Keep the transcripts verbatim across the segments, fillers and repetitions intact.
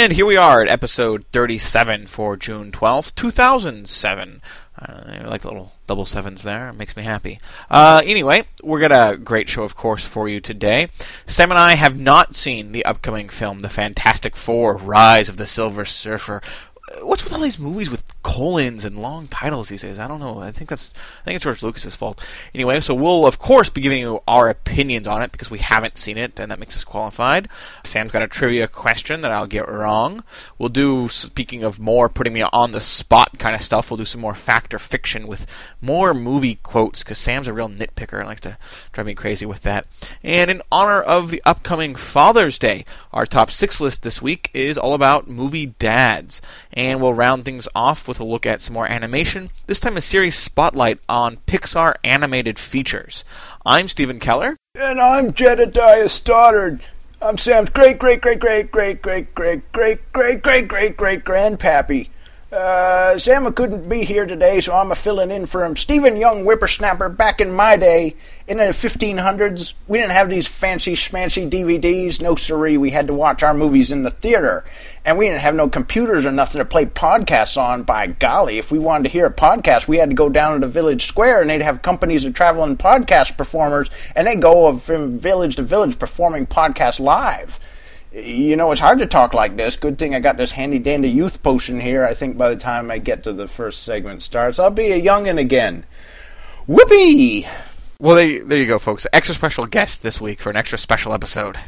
And here we are at episode thirty-seven for June twelfth, two thousand seven. Uh, I like the little double sevens there. It makes me happy. Uh, anyway, we've got a great show, of course, for you today. Sam and I have not seen the upcoming film, The Fantastic Four: Rise of the Silver Surfer. What's with all these movies with colons and long titles these days? I don't know. I think that's I think it's George Lucas's fault. Anyway, so we'll of course be giving you our opinions on it because we haven't seen it, and that makes us qualified. Sam's got a trivia question that I'll get wrong. We'll do, speaking of more putting me on the spot kind of stuff, we'll do some more fact or fiction with more movie quotes because Sam's a real nitpicker and likes to drive me crazy with that. And in honor of the upcoming Father's Day, our top six list this week is all about movie dads. And we'll round things off with a look at some more animation, this time a series spotlight on Pixar animated features. I'm Stephen Keller. And I'm Jedediah Stoddard. I'm Sam's great, great, great, great, great, great, great, great, great, great, great, great grandpappy. Uh, Sam couldn't be here today, so I'm a filling in for him. Stephen Young Whippersnapper, back in my day, in the fifteen hundreds, we didn't have these fancy schmancy D V Ds. No siree, we had to watch our movies in the theater. And we didn't have no computers or nothing to play podcasts on. By golly, if we wanted to hear a podcast, we had to go down to the village square, and they'd have companies of traveling podcast performers, and they'd go from village to village performing podcasts live. You know, it's hard to talk like this. Good thing I got this handy-dandy youth potion here. I think by the time I get to the first segment starts, I'll be a youngin' again. Whoopee! Well, there, there you go, folks. Extra special guest this week for an extra special episode.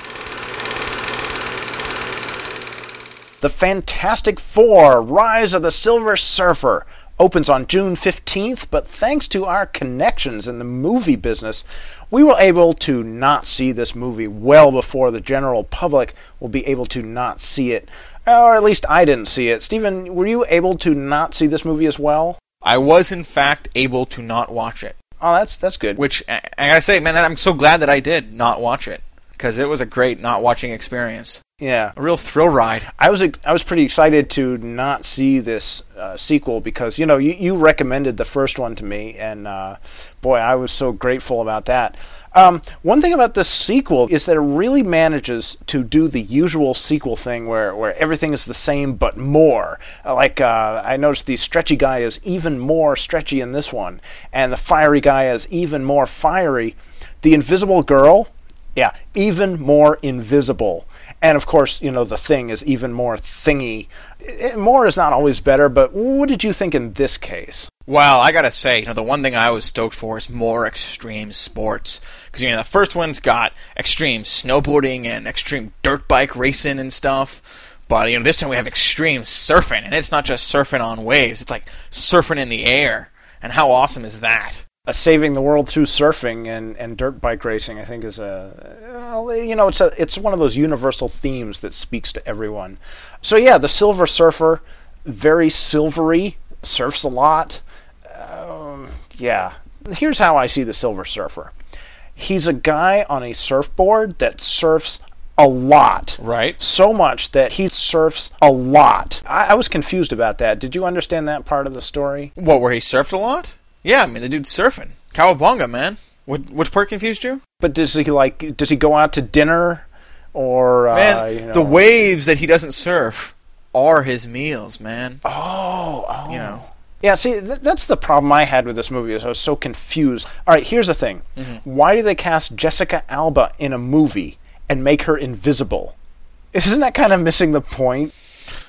The Fantastic Four: Rise of the Silver Surfer opens on June fifteenth, but thanks to our connections in the movie business, we were able to not see this movie well before the general public will be able to not see it. Or at least I didn't see it. Stephen, were you able to not see this movie as well? I was, in fact, able to not watch it. Oh, that's that's good. Which, I gotta say, man, I'm so glad that I did not watch it, because it was a great not watching experience. Yeah, a real thrill ride. I was I was pretty excited to not see this uh, sequel because, you know, you, you recommended the first one to me, and uh, boy, I was so grateful about that. Um, one thing about this sequel is that it really manages to do the usual sequel thing where, where everything is the same but more. Like, uh, I noticed the stretchy guy is even more stretchy in this one, and the fiery guy is even more fiery. The invisible girl, yeah, even more invisible. And, of course, you know, the Thing is even more thingy. It, more is not always better, but what did you think in this case? Well, I gotta say, you know, the one thing I was stoked for is more extreme sports. Because, you know, the first one's got extreme snowboarding and extreme dirt bike racing and stuff. But, you know, this time we have extreme surfing. And it's not just surfing on waves. It's like surfing in the air. And how awesome is that? Uh, saving the world through surfing and, and dirt bike racing, I think, is a, well, you know, it's a it's one of those universal themes that speaks to everyone. So yeah, the Silver Surfer, very silvery, surfs a lot. Um, yeah, here's how I see the Silver Surfer. He's a guy on a surfboard that surfs a lot. Right. So much that he surfs a lot. I, I was confused about that. Did you understand that part of the story? What, where he surfed a lot? Yeah, I mean, the dude's surfing. Cowabunga, man. What, which part confused you? But does he, like, does he go out to dinner? Or, uh, man, you know... the waves that he doesn't surf are his meals, man. Oh, oh. You know. Yeah, see, th- that's the problem I had with this movie, is I was so confused. All right, here's the thing. Mm-hmm. Why do they cast Jessica Alba in a movie and make her invisible? Isn't that kind of missing the point?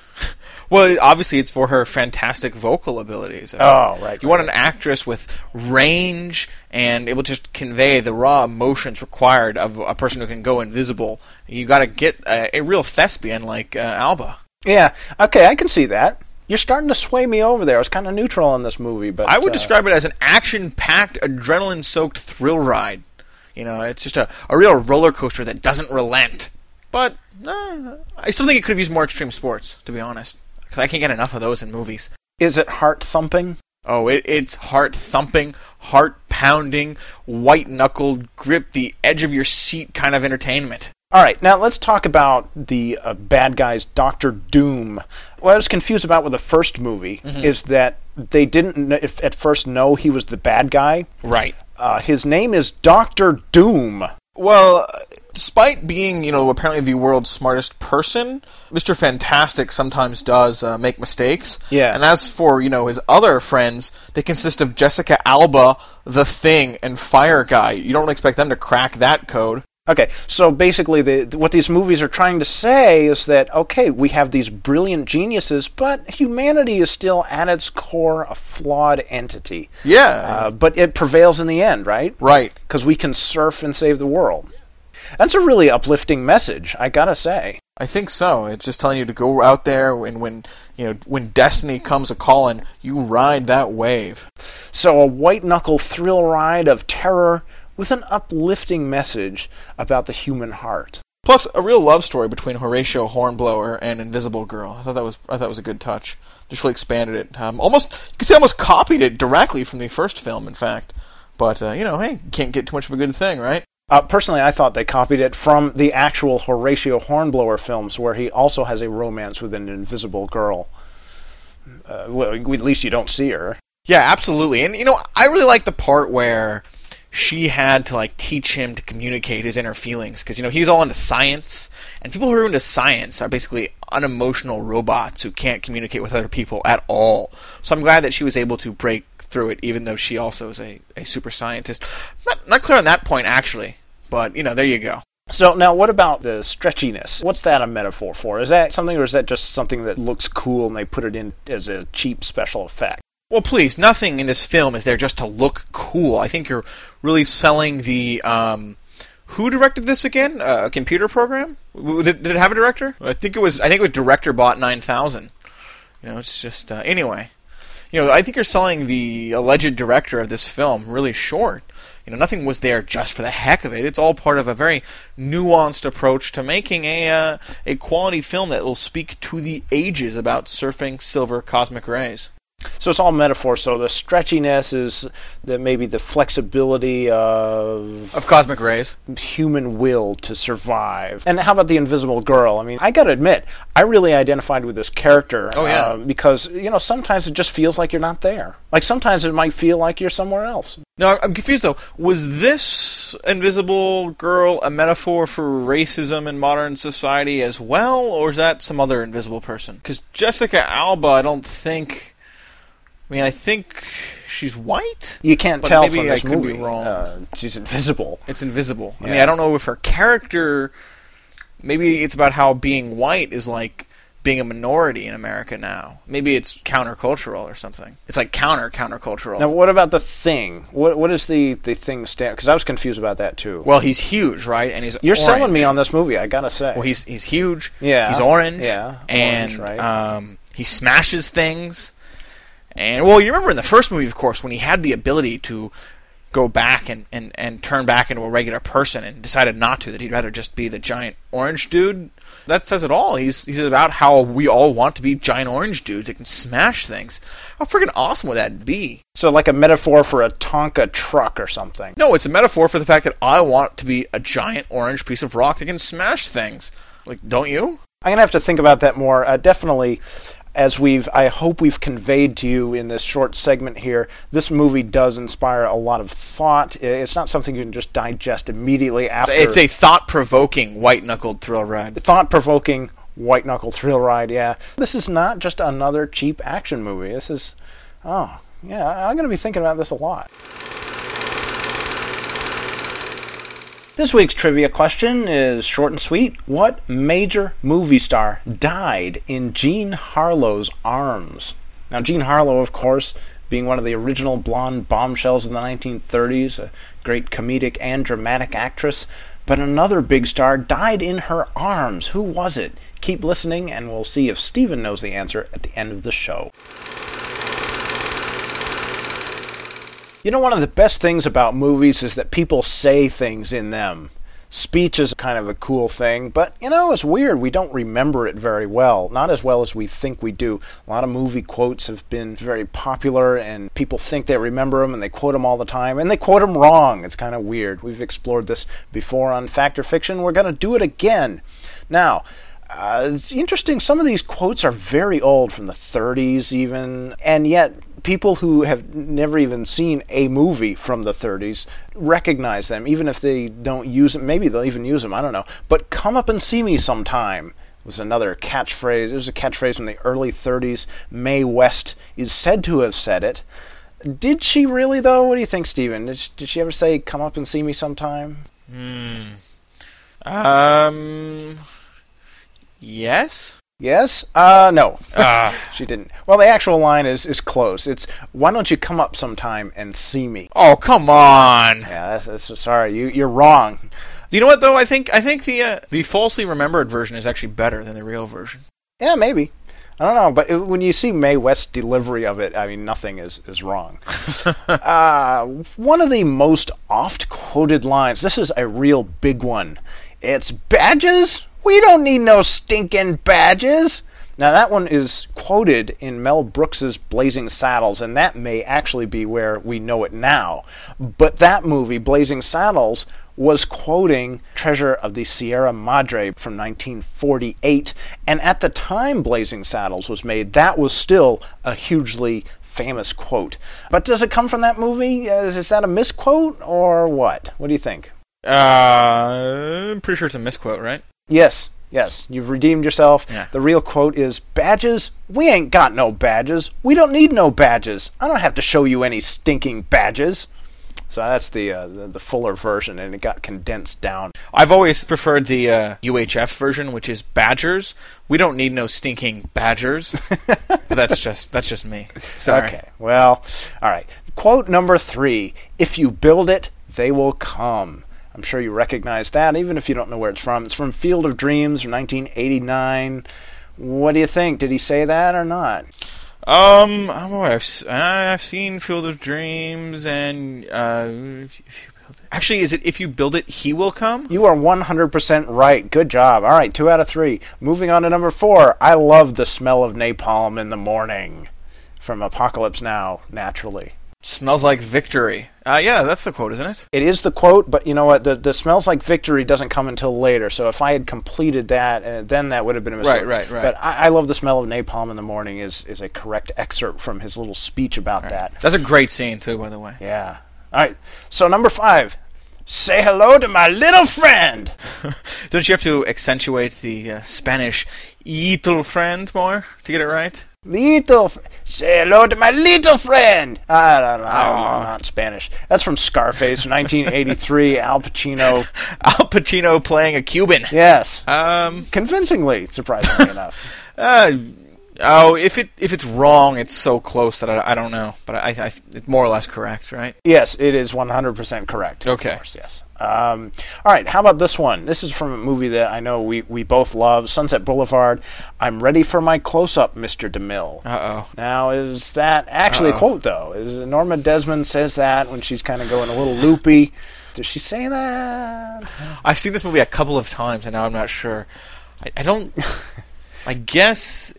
Well, obviously it's for her fantastic vocal abilities. Oh, right. You want an actress with range and able to just convey the raw emotions required of a person who can go invisible. You got to get a, a real thespian like uh, Alba. Yeah, okay, I can see that. You're starting to sway me over there. I was kind of neutral on this movie, but I would uh, describe it as an action-packed, adrenaline-soaked thrill ride. You know, it's just a, a real roller coaster that doesn't relent. But uh, I still think it could have used more extreme sports, to be honest. Because I can't get enough of those in movies. Is it heart-thumping? Oh, it, it's heart-thumping, heart-pounding, white-knuckled, grip the edge of your seat kind of entertainment. All right, now let's talk about the uh, bad guys, Doctor Doom. What I was confused about with the first movie mm-hmm. is that they didn't kn- if at first know he was the bad guy. Right. Uh, his name is Doctor Doom. Well, despite being, you know, apparently the world's smartest person, Mister Fantastic sometimes does uh, make mistakes. Yeah. And as for, you know, his other friends, they consist of Jessica Alba, The Thing, and Fire Guy. You don't expect them to crack that code. Okay, so basically the, what these movies are trying to say is that, okay, we have these brilliant geniuses, but humanity is still at its core a flawed entity. Yeah. Uh, but it prevails in the end, right? Right. Because we can surf and save the world. That's a really uplifting message, I gotta say. I think so. It's just telling you to go out there, and when, you know, when destiny comes a-calling, you ride that wave. So a white-knuckle thrill ride of terror with an uplifting message about the human heart. Plus, a real love story between Horatio Hornblower and Invisible Girl. I thought that was I thought it was a good touch. Just really expanded it. Um, almost, you could say, almost copied it directly from the first film. In fact, but uh, you know, hey, you can't get too much of a good thing, right? Uh, personally, I thought they copied it from the actual Horatio Hornblower films, where he also has a romance with an invisible girl. Uh, well, at least you don't see her. Yeah, absolutely. And you know, I really like the part where she had to like teach him to communicate his inner feelings, because you know he's all into science, and people who are into science are basically unemotional robots who can't communicate with other people at all. So I'm glad that she was able to break through it, even though she also is a, a super scientist. Not not clear on that point actually, but you know, there you go. So now, what about the stretchiness? What's that a metaphor for? Is that something, or is that just something that looks cool and they put it in as a cheap special effect? Well, please, nothing in this film is there just to look cool. I think you're really selling the... Um, who directed this again? Uh, a computer program? Did, did it have a director? I think it was. I think it was DirectorBot nine thousand. You know, it's just uh, anyway. You know, I think you're selling the alleged director of this film really short. You know, nothing was there just for the heck of it. It's all part of a very nuanced approach to making a uh, a quality film that will speak to the ages about surfing silver cosmic rays. So it's all metaphor. So the stretchiness is the, maybe the flexibility of... Of cosmic rays. Human will to survive. And how about the Invisible Girl? I mean, I gotta admit, I really identified with this character. Oh, yeah. Uh, because, you know, sometimes it just feels like you're not there. Like, sometimes it might feel like you're somewhere else. No, I'm confused, though. Was this Invisible Girl a metaphor for racism in modern society as well, or is that some other invisible person? Because Jessica Alba, I don't think... I mean, I think she's white. You can't but tell maybe from this I could movie. be wrong. Uh, she's invisible. It's invisible. Yeah. I mean, I don't know if her character... Maybe it's about how being white is like being a minority in America now. Maybe it's countercultural or something. It's like counter-countercultural. Now, what about the Thing? What What is the, the Thing stand? Because I was confused about that, too. Well, he's huge, right? And he's You're orange. selling me on this movie, I gotta say. Well, he's he's huge. Yeah. He's orange. Yeah. And Orange, right. um, he smashes things. And, well, you remember in the first movie, of course, when he had the ability to go back and, and, and turn back into a regular person and decided not to, that he'd rather just be the giant orange dude. That says it all. He's he's about how we all want to be giant orange dudes that can smash things. How freaking awesome would that be? So like a metaphor for a Tonka truck or something. No, it's a metaphor for the fact that I want to be a giant orange piece of rock that can smash things. Like, don't you? I'm going to have to think about that more. Uh, definitely, as we've, I hope we've conveyed to you in this short segment here, this movie does inspire a lot of thought. It's not something you can just digest immediately after. It's a thought-provoking, white-knuckled thrill ride. Thought-provoking, white-knuckle thrill ride, yeah. This is not just another cheap action movie. This is, oh, yeah, I'm going to be thinking about this a lot. This week's trivia question is short and sweet. What major movie star died in Jean Harlow's arms? Now, Jean Harlow, of course, being one of the original blonde bombshells of the nineteen thirties, a great comedic and dramatic actress, but another big star died in her arms. Who was it? Keep listening, and we'll see if Stephen knows the answer at the end of the show. You know, one of the best things about movies is that people say things in them. Speech is kind of a cool thing, but, you know, it's weird. We don't remember it very well. Not as well as we think we do. A lot of movie quotes have been very popular, and people think they remember them, and they quote them all the time, and they quote them wrong. It's kind of weird. We've explored this before on Fact or Fiction. We're going to do it again. Now, Uh, it's interesting, some of these quotes are very old, from the thirties even, and yet people who have never even seen a movie from the thirties recognize them, even if they don't use them. Maybe they'll even use them, I don't know. But come up and see me sometime was another catchphrase. It was a catchphrase from the early thirties. Mae West is said to have said it. Did she really, though? What do you think, Stephen? Did she, did she ever say, come up and see me sometime? Hmm. Um... Yes? Yes? Uh, no. Uh. She didn't. Well, the actual line is, is close. It's, why don't you come up sometime and see me? Oh, come on! Yeah, that's, that's sorry. You, you're wrong. Do you know what, though? I think I think the uh, the falsely remembered version is actually better than the real version. Yeah, maybe. I don't know, but it, when you see Mae West's delivery of it, I mean, nothing is, is wrong. uh, one of the most oft-quoted lines, this is a real big one. It's badges? We don't need no stinking badges. Now, that one is quoted in Mel Brooks's Blazing Saddles, and that may actually be where we know it now. But that movie, Blazing Saddles, was quoting Treasure of the Sierra Madre from nineteen forty-eight, and at the time Blazing Saddles was made, that was still a hugely famous quote. But does it come from that movie? Is, is that a misquote, or what? What do you think? Uh, I'm pretty sure it's a misquote, right? Yes. Yes, you've redeemed yourself. Yeah. The real quote is, badges? We ain't got no badges. We don't need no badges. I don't have to show you any stinking badges. So that's the, uh, the the fuller version, and it got condensed down. I've always preferred the uh, U H F version, which is badgers. We don't need no stinking badgers. But that's just that's just me. Sorry. Okay, well, all right. Quote number three, if you build it, they will come. I'm sure you recognize that, even if you don't know where it's from. It's from Field of Dreams from nineteen eighty-nine. What do you think? Did he say that or not? Um, oh, I've I've seen Field of Dreams, and uh, if you, if you build it. Actually, is it if you build it, he will come? You are one hundred percent right. Good job. All right, two out of three. Moving on to number four. I love the smell of napalm in the morning. From Apocalypse Now, naturally. Smells like victory. Uh, yeah, that's the quote, isn't it? It is the quote, but you know what? The the smells like victory doesn't come until later. So if I had completed that, uh, then that would have been a mistake. Right, right, right. But I, I love the smell of napalm in the morning is is a correct excerpt from his little speech about Right. that. That's a great scene, too, by the way. Yeah. All right. So number five. Say hello to my little friend. Don't you have to accentuate the uh, Spanish little friend more to get it right? Little, f- say hello to my little friend. I don't know, I don't know, Aw. not Spanish. That's from Scarface, nineteen eighty-three. Al Pacino. Al Pacino playing a Cuban. Yes, Um. convincingly, surprisingly enough. Uh. Oh, if it if it's wrong, it's so close that I, I don't know, but I, I it's more or less correct, right? Yes, it is one hundred percent correct. Okay. Of course, yes. Um, all right, how about this one? This is from a movie that I know we, we both love, Sunset Boulevard. I'm ready for my close-up, Mister DeMille. Uh-oh. Now, is that actually Uh-oh. a quote, though? Is Norma Desmond says that when she's kind of going a little loopy. Does she say that? I've seen this movie a couple of times, and now I'm not sure. I, I don't... My guess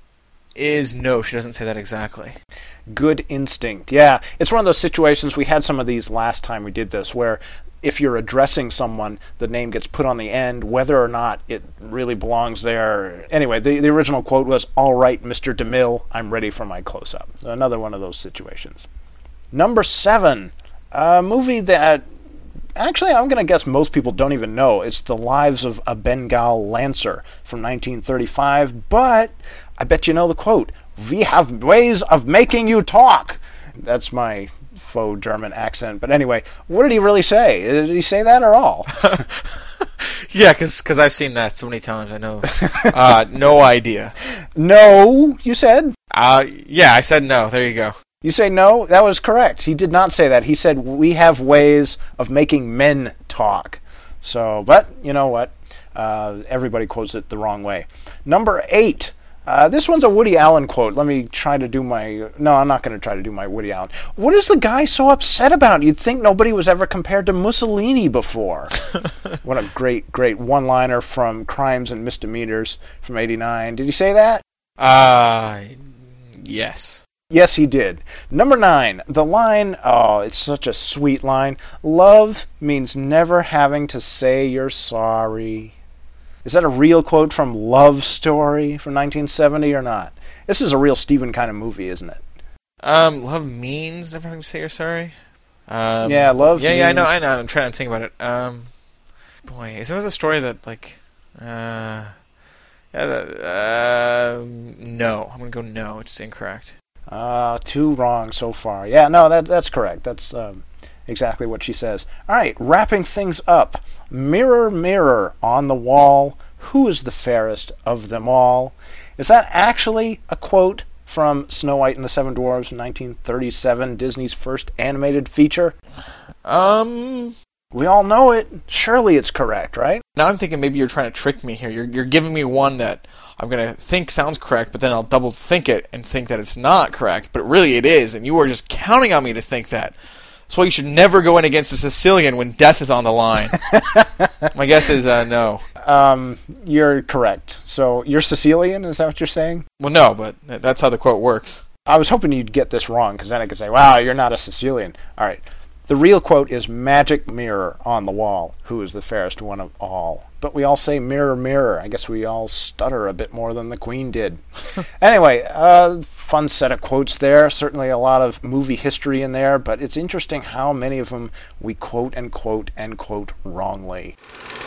is no, she doesn't say that exactly. Good instinct. Yeah, it's one of those situations, we had some of these last time we did this, where if you're addressing someone, the name gets put on the end, whether or not it really belongs there. Anyway, the, the original quote was, all right, Mister DeMille, I'm ready for my close-up. So another one of those situations. Number seven, a movie that actually I'm going to guess most people don't even know. It's The Lives of a Bengal Lancer from nineteen thirty-five, but I bet you know the quote, we have ways of making you talk. That's my faux German accent. But anyway, what did he really say? Did he say that at all? Yeah, because I've seen that so many times, I know. Uh, no idea. No, you said? Uh, yeah, I said no. There you go. You say no? That was correct. He did not say that. He said, we have ways of making men talk. So, but, you know what? Uh, everybody quotes it the wrong way. Number eight. Uh, this one's a Woody Allen quote. Let me try to do my... No, I'm not going to try to do my Woody Allen. What is the guy so upset about? You'd think nobody was ever compared to Mussolini before. What a great, great one-liner from Crimes and Misdemeanors from eighty-nine. Did he say that? Uh, yes. Yes, he did. Number nine, the line, oh, it's such a sweet line. Love means never having to say you're sorry. Is that a real quote from Love Story from nineteen seventy or not? This is a real Stephen kind of movie, isn't it? Um, love means never having to say you're sorry. Um, yeah, love Yeah, means... yeah, I know, I know. I'm trying to think about it. Um, boy, isn't that the story that, like, uh, yeah, uh, no. I'm going to go no. It's incorrect. Uh, two wrong so far. Yeah, no, that that's correct. That's um, exactly what she says. All right, wrapping things up. Mirror, mirror on the wall, who is the fairest of them all? Is that actually a quote from Snow White and the Seven Dwarfs, nineteen thirty-seven, Disney's first animated feature? Um... We all know it. Surely it's correct, right? Now I'm thinking maybe you're trying to trick me here. You're you're giving me one that I'm going to think sounds correct, but then I'll double think it and think that it's not correct, but really it is, and you are just counting on me to think that. That's why you should never go in against a Sicilian when death is on the line. My guess is uh, no. Um, you're correct. So you're Sicilian, is that what you're saying? Well, no, but that's how the quote works. I was hoping you'd get this wrong, because then I could say, wow, you're not a Sicilian. All right. The real quote is, magic mirror on the wall, who is the fairest one of all? But we all say mirror, mirror. I guess we all stutter a bit more than the Queen did. Anyway, uh, fun set of quotes there. Certainly a lot of movie history in there, but it's interesting how many of them we quote and quote and quote wrongly.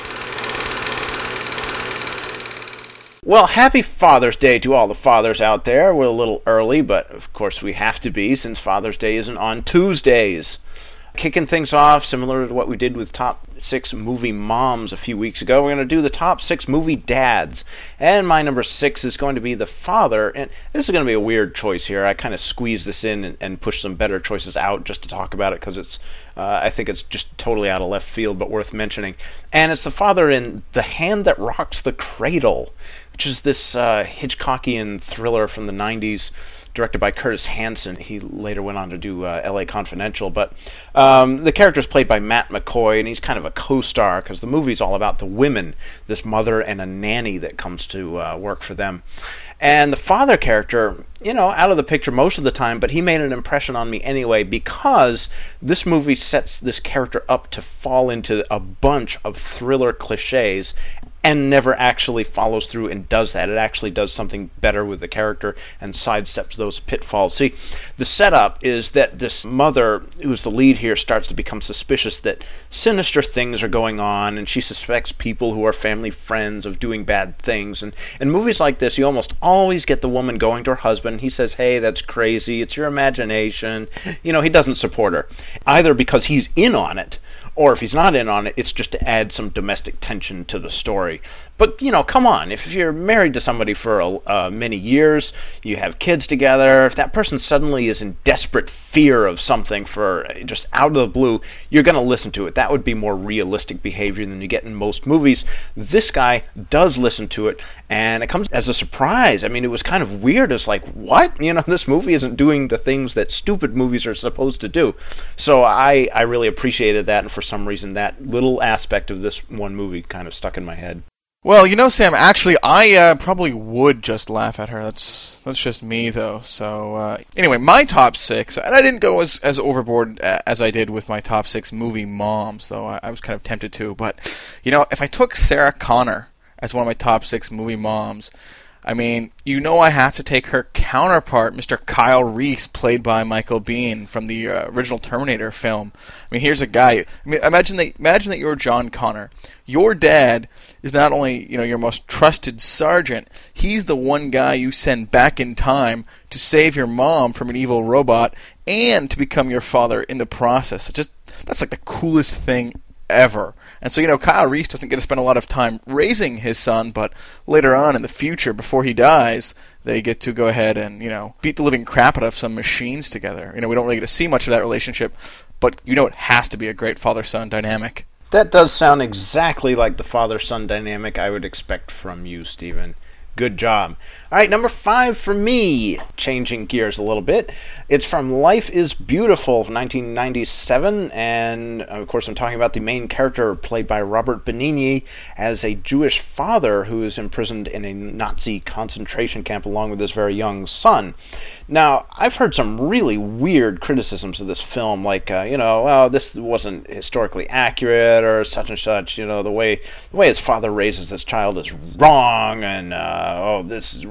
Well, happy Father's Day to all the fathers out there. We're a little early, but of course we have to be, since Father's Day isn't on Tuesdays. Kicking things off, similar to what we did with Top six Movie Moms a few weeks ago, we're going to do the Top six Movie Dads. And my number six is going to be the father. And this is going to be a weird choice here. I kind of squeezed this in and, and pushed some better choices out just to talk about it, because it's, uh, I think it's just totally out of left field, but worth mentioning. And it's the father in The Hand That Rocks the Cradle, which is this uh, Hitchcockian thriller from the nineties, directed by Curtis Hanson. He later went on to do uh, L A Confidential, but um, the character is played by Matt McCoy, and he's kind of a co-star, because the movie's all about the women, this mother and a nanny that comes to uh, work for them. And the father character, you know, out of the picture most of the time, but he made an impression on me anyway, because this movie sets this character up to fall into a bunch of thriller cliches and never actually follows through and does that. It actually does something better with the character and sidesteps those pitfalls. See, the setup is that this mother, who's the lead here, starts to become suspicious that sinister things are going on, and she suspects people who are family friends of doing bad things. And in movies like this, you almost always get the woman going to her husband. He says, hey, that's crazy, it's your imagination. You know, he doesn't support her, either because he's in on it, or if he's not in on it, it's just to add some domestic tension to the story. But, you know, come on, if you're married to somebody for uh, many years, you have kids together, if that person suddenly is in desperate fear of something for just out of the blue, you're going to listen to it. That would be more realistic behavior than you get in most movies. This guy does listen to it, and it comes as a surprise. I mean, it was kind of weird. It's like, what? You know, this movie isn't doing the things that stupid movies are supposed to do. So I, I really appreciated that, and for some reason that little aspect of this one movie kind of stuck in my head. Well, you know, Sam, actually, I uh, probably would just laugh at her. That's that's just me, though. So, uh, anyway, my top six, and I didn't go as, as overboard as I did with my top six movie moms, though I, I was kind of tempted to. But, you know, if I took Sarah Connor as one of my top six movie moms, I mean, you know I have to take her counterpart, Mister Kyle Reese, played by Michael Biehn from the uh, original Terminator film. I mean, here's a guy. I mean, imagine that. Imagine that you're John Connor. Your dad is not only, you know, your most trusted sergeant. He's the one guy you send back in time to save your mom from an evil robot and to become your father in the process. It just that's like the coolest thing ever. And so, you know, Kyle Reese doesn't get to spend a lot of time raising his son, but later on in the future, before he dies, they get to go ahead and, you know, beat the living crap out of some machines together. You know, we don't really get to see much of that relationship, but you know it has to be a great father-son dynamic. That does sound exactly like the father-son dynamic I would expect from you, Stephen. Good job. All right, number five for me, changing gears a little bit. It's from Life is Beautiful from nineteen ninety-seven, and of course I'm talking about the main character played by Robert Benigni as a Jewish father who is imprisoned in a Nazi concentration camp along with his very young son. Now, I've heard some really weird criticisms of this film, like, uh, you know, oh, this wasn't historically accurate, or such and such, you know, the way the way his father raises this child is wrong, and, uh, oh, this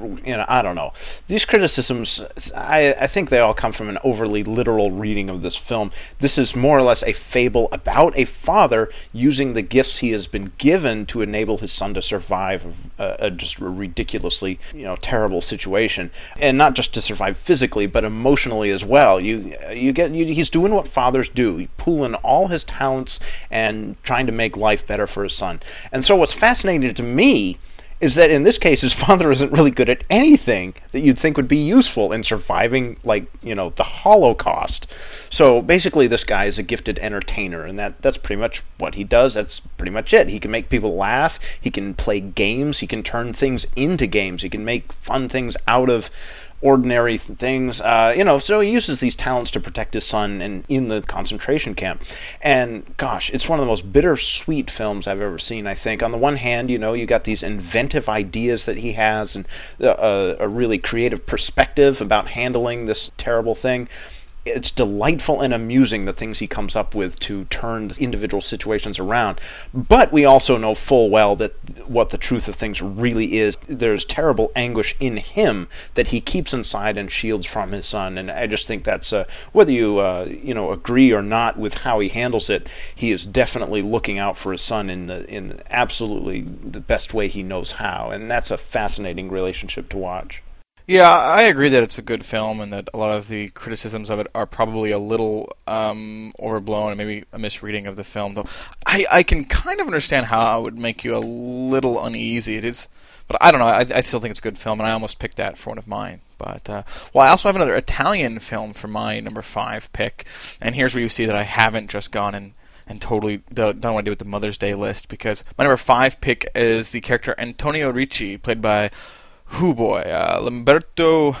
you know, I don't know. These criticisms, I, I think they all come from an overly literal reading of this film. This is more or less a fable about a father using the gifts he has been given to enable his son to survive a, a just a ridiculously, you know, terrible situation, and not just to survive physically, but emotionally as well. You, you get, you, he's doing what fathers do. He's pooling all his talents and trying to make life better for his son. And so, what's fascinating to me is that in this case, his father isn't really good at anything that you'd think would be useful in surviving, like, you know, the Holocaust. So basically, this guy is a gifted entertainer, and that that's pretty much what he does. That's pretty much it. He can make people laugh. He can play games. He can turn things into games. He can make fun things out of ordinary things, uh, you know, so he uses these talents to protect his son in, in the concentration camp. And, gosh, it's one of the most bittersweet films I've ever seen, I think. On the one hand, you know, you got these inventive ideas that he has and a, a really creative perspective about handling this terrible thing. It's delightful and amusing, the things he comes up with to turn individual situations around. But we also know full well that what the truth of things really is. There's terrible anguish in him that he keeps inside and shields from his son. And I just think that's, uh, whether you uh, you know agree or not with how he handles it, he is definitely looking out for his son in the in absolutely the best way he knows how. And that's a fascinating relationship to watch. Yeah, I agree that it's a good film and that a lot of the criticisms of it are probably a little um, overblown and maybe a misreading of the film. Though I, I can kind of understand how it would make you a little uneasy. It is, but I don't know. I, I still think it's a good film, and I almost picked that for one of mine. But uh, well, I also have another Italian film for my number five pick, and here's where you see that I haven't just gone and and totally don't, don't want to do with the Mother's Day list, because my number five pick is the character Antonio Ricci, played by Who boy, uh, Lamberto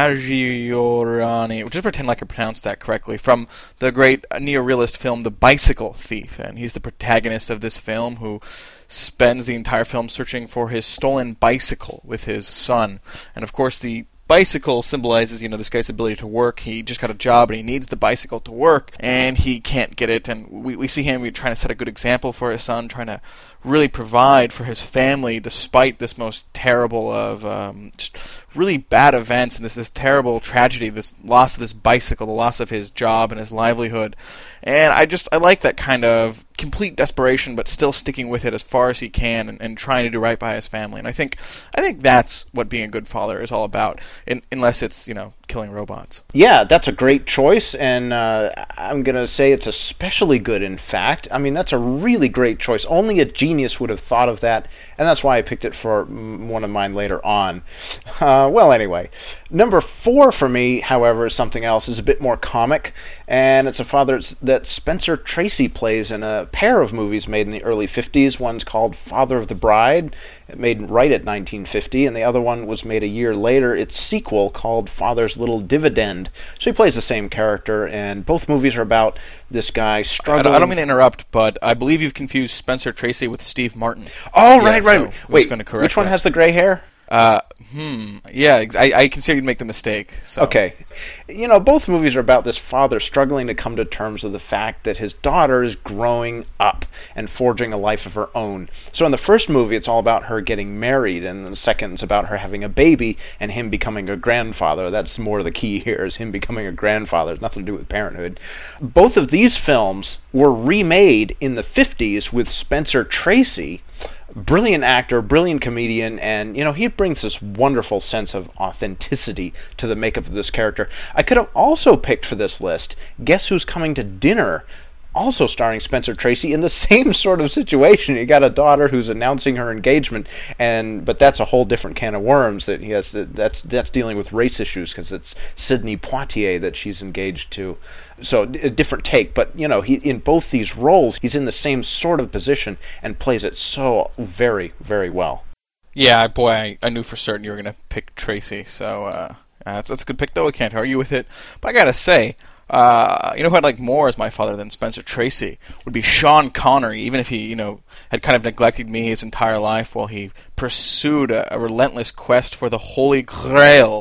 Maggiorani, just pretend like I pronounced that correctly, from the great neo-realist film The Bicycle Thief. And he's the protagonist of this film who spends the entire film searching for his stolen bicycle with his son. And of course the bicycle symbolizes, you know, this guy's ability to work. He just got a job and he needs the bicycle to work, and he can't get it. And we, we see him trying to set a good example for his son, trying to really provide for his family despite this most terrible of um, just really bad events and this this terrible tragedy, this loss of this bicycle, the loss of his job and his livelihood. And I just, I like that kind of complete desperation, but still sticking with it as far as he can and, and trying to do right by his family. And I think, I think that's what being a good father is all about, in, unless it's, you know, killing robots. Yeah, that's a great choice, and uh, I'm going to say it's especially good, in fact. I mean, that's a really great choice. Only a genius would have thought of that, and that's why I picked it for one of mine later on. Uh, well, anyway, number four for me, however, is something else. It's a bit more comic, and it's a father that Spencer Tracy plays in a pair of movies made in the early fifties. One's called Father of the Bride, made right at nineteen fifty, and the other one was made a year later, its sequel called Father's Little Dividend. So he plays the same character, and both movies are about this guy struggling. I don't, I don't mean to interrupt, but I believe you've confused Spencer Tracy with Steve Martin. Oh, yeah, right, right. So Wait, going to correct which one that. has the gray hair? Uh, hmm, yeah, I, I consider you'd make the mistake. So. Okay. You know, both movies are about this father struggling to come to terms with the fact that his daughter is growing up and forging a life of her own. So in the first movie, it's all about her getting married, and the second is about her having a baby and him becoming a grandfather. That's more the key here, is him becoming a grandfather. It's nothing to do with parenthood. Both of these films were remade in the fifties with Spencer Tracy, brilliant actor, brilliant comedian, and, you know, he brings this wonderful sense of authenticity to the makeup of this character. I could have also picked for this list Guess Who's Coming to Dinner, also starring Spencer Tracy, in the same sort of situation. You got a daughter who's announcing her engagement, and but that's a whole different can of worms. That he has. That's that's dealing with race issues, because it's Sidney Poitier that she's engaged to. So a different take, but you know, he in both these roles, he's in the same sort of position and plays it so very, very well. Yeah, boy, I, I knew for certain you were going to pick Tracy. So uh, that's that's a good pick, though. I can't argue with it. But I gotta say, uh, you know who I'd like more as my father than Spencer Tracy would be Sean Connery. Even if he, you know, had kind of neglected me his entire life while he pursued a, a relentless quest for the Holy Grail,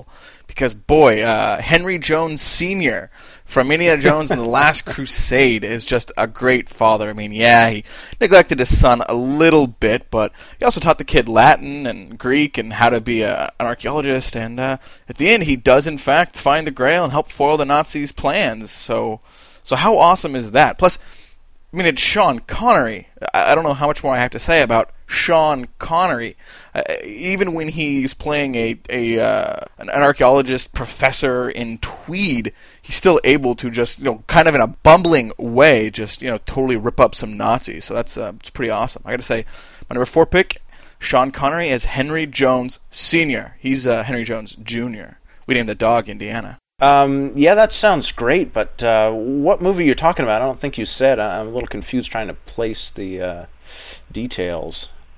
because, boy, uh, Henry Jones Senior from Indiana Jones and the Last Crusade is just a great father. I mean, yeah, he neglected his son a little bit, but he also taught the kid Latin and Greek and how to be a, an archaeologist, and uh, at the end he does, in fact, find the Grail and help foil the Nazis' plans. So, so how awesome is that? Plus, I mean, it's Sean Connery. I, I don't know how much more I have to say about Sean Connery. Uh, even when he's playing a, a uh, an archaeologist professor in tweed, he's still able to just, you know, kind of in a bumbling way, just, you know, totally rip up some Nazis. So that's uh, it's pretty awesome. I got to say, my number four pick, Sean Connery as Henry Jones Senior He's uh, Henry Jones Junior We named the dog Indiana. Um, yeah, that sounds great, but uh, what movie you're talking about? I don't think you said. I'm a little confused trying to place the uh, details.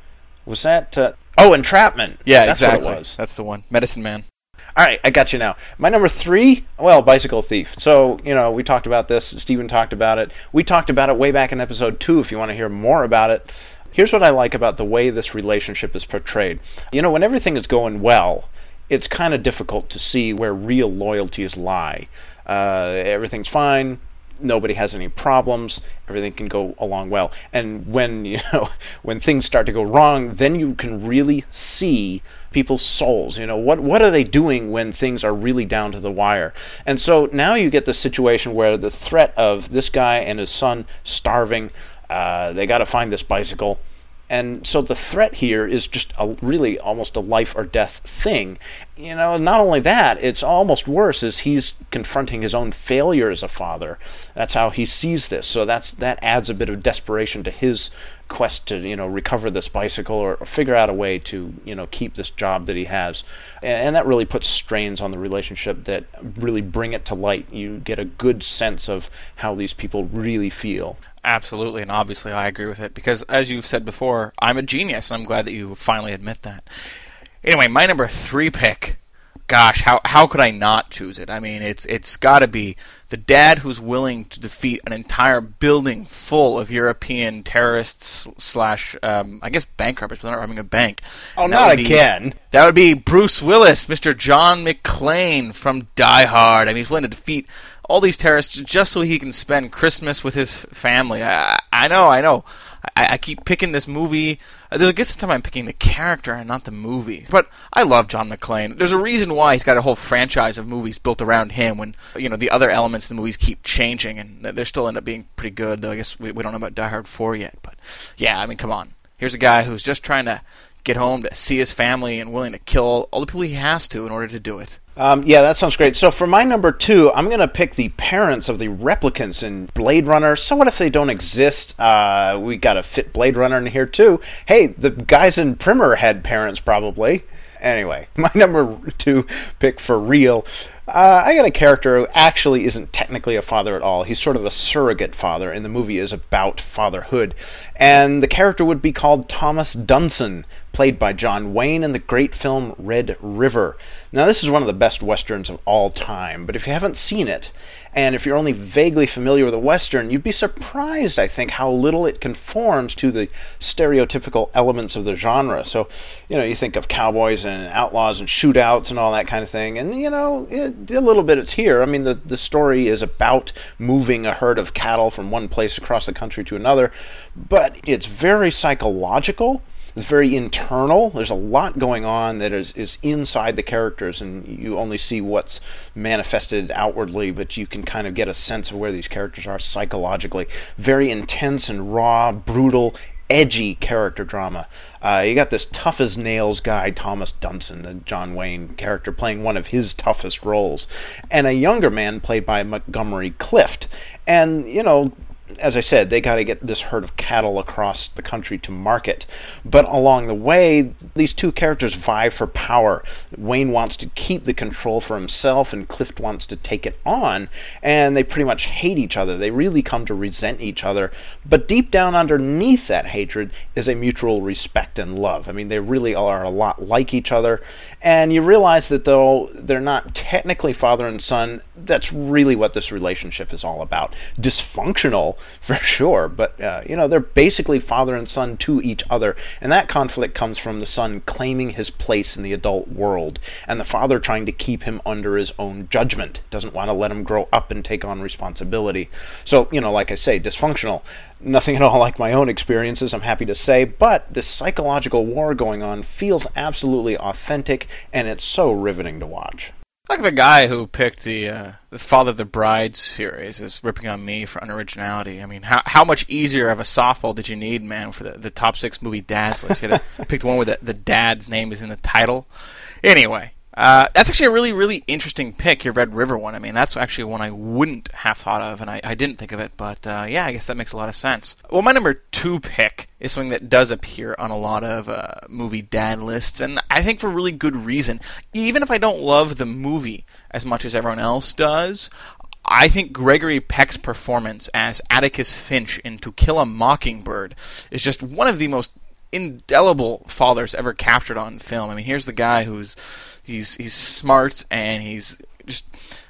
Was that... Uh, oh, Entrapment. Yeah, That's exactly. What it was. That's the one. Medicine Man. All right, I got you now. My number three, well, Bicycle Thief. So, you know, we talked about this. Stephen talked about it. We talked about it way back in episode two, if you want to hear more about it. Here's what I like about the way this relationship is portrayed. You know, when everything is going well, it's kind of difficult to see where real loyalties lie. Uh, everything's fine. Nobody has any problems. Everything can go along well. And when, you know, when things start to go wrong, then you can really see people's souls. You know, what what are they doing when things are really down to the wire? And so now you get the situation where the threat of this guy and his son starving, uh, they got to find this bicycle. And so the threat here is just a, really almost a life or death thing. You know, not only that, it's almost worse as he's confronting his own failure as a father. That's how he sees this. So that's that adds a bit of desperation to his quest to, you know, recover this bicycle or, or figure out a way to, you know, keep this job that he has. And, and that really puts strains on the relationship that really bring it to light. You get a good sense of how these people really feel. Absolutely, and obviously I agree with it, because as you've said before, I'm a genius, and I'm glad that you finally admit that. Anyway, my number three pick, gosh, how how could I not choose it? I mean, it's it's got to be the dad who's willing to defeat an entire building full of European terrorists slash, um, I guess, bank robbers, but they're not robbing a bank. Oh, not be, again. That would be Bruce Willis, Mister John McClane from Die Hard. I mean, he's willing to defeat all these terrorists just so he can spend Christmas with his family. I, I know, I know. I, I keep picking this movie. I guess this time I'm picking the character and not the movie. But I love John McClane. There's a reason why he's got a whole franchise of movies built around him when, you know, the other elements of the movies keep changing, and they still end up being pretty good, though I guess we, we don't know about Die Hard four yet. But, yeah, I mean, come on. Here's a guy who's just trying to get home to see his family and willing to kill all the people he has to in order to do it. Um, yeah, that sounds great. So for my number two, I'm going to pick the parents of the replicants in Blade Runner. So what if they don't exist? Uh, we got to fit Blade Runner in here too. Hey, the guys in Primer had parents probably. Anyway, my number two pick for real. Uh, I got a character who actually isn't technically a father at all. He's sort of a surrogate father, and the movie is about fatherhood. And the character would be called Thomas Dunson, played by John Wayne in the great film Red River. Now, this is one of the best westerns of all time, but if you haven't seen it, and if you're only vaguely familiar with a western, you'd be surprised, I think, how little it conforms to the stereotypical elements of the genre. So, you know, you think of cowboys and outlaws and shootouts and all that kind of thing, and, you know, it, a little bit it's here. I mean, the, the story is about moving a herd of cattle from one place across the country to another, but it's very psychological. It's very internal. There's a lot going on that is, is inside the characters, and you only see what's manifested outwardly, but you can kind of get a sense of where these characters are psychologically. Very intense and raw, brutal, edgy character drama. Uh, you got this tough-as-nails guy, Thomas Dunson, the John Wayne character, playing one of his toughest roles, and a younger man played by Montgomery Clift. And, you know, as I said, they got to get this herd of cattle across the country to market. But along the way, these two characters vie for power. Wayne wants to keep the control for himself, and Clift wants to take it on. And they pretty much hate each other. They really come to resent each other. But deep down underneath that hatred is a mutual respect and love. I mean, they really are a lot like each other. And you realize that though they're not technically father and son, that's really what this relationship is all about. Dysfunctional, for sure, but, uh, you know, they're basically father father and son to each other, and that conflict comes from the son claiming his place in the adult world, and the father trying to keep him under his own judgment, doesn't want to let him grow up and take on responsibility. So, you know, like I say, dysfunctional. Nothing at all like my own experiences, I'm happy to say, but this psychological war going on feels absolutely authentic, and it's so riveting to watch. Like the guy who picked the uh, the Father of the Bride series is ripping on me for unoriginality. I mean, how how much easier of a softball did you need, man, for the, the top six movie dads list? You had to pick the one where the, the dad's name is in the title. Anyway, uh, that's actually a really, really interesting pick, your Red River one. I mean, that's actually one I wouldn't have thought of, and I, I didn't think of it, but uh, yeah, I guess that makes a lot of sense. Well, my number two pick is something that does appear on a lot of uh, movie dad lists, and I think for really good reason. Even if I don't love the movie as much as everyone else does, I think Gregory Peck's performance as Atticus Finch in To Kill a Mockingbird is just one of the most indelible fathers ever captured on film. I mean, here's the guy who's he's he's smart and he's just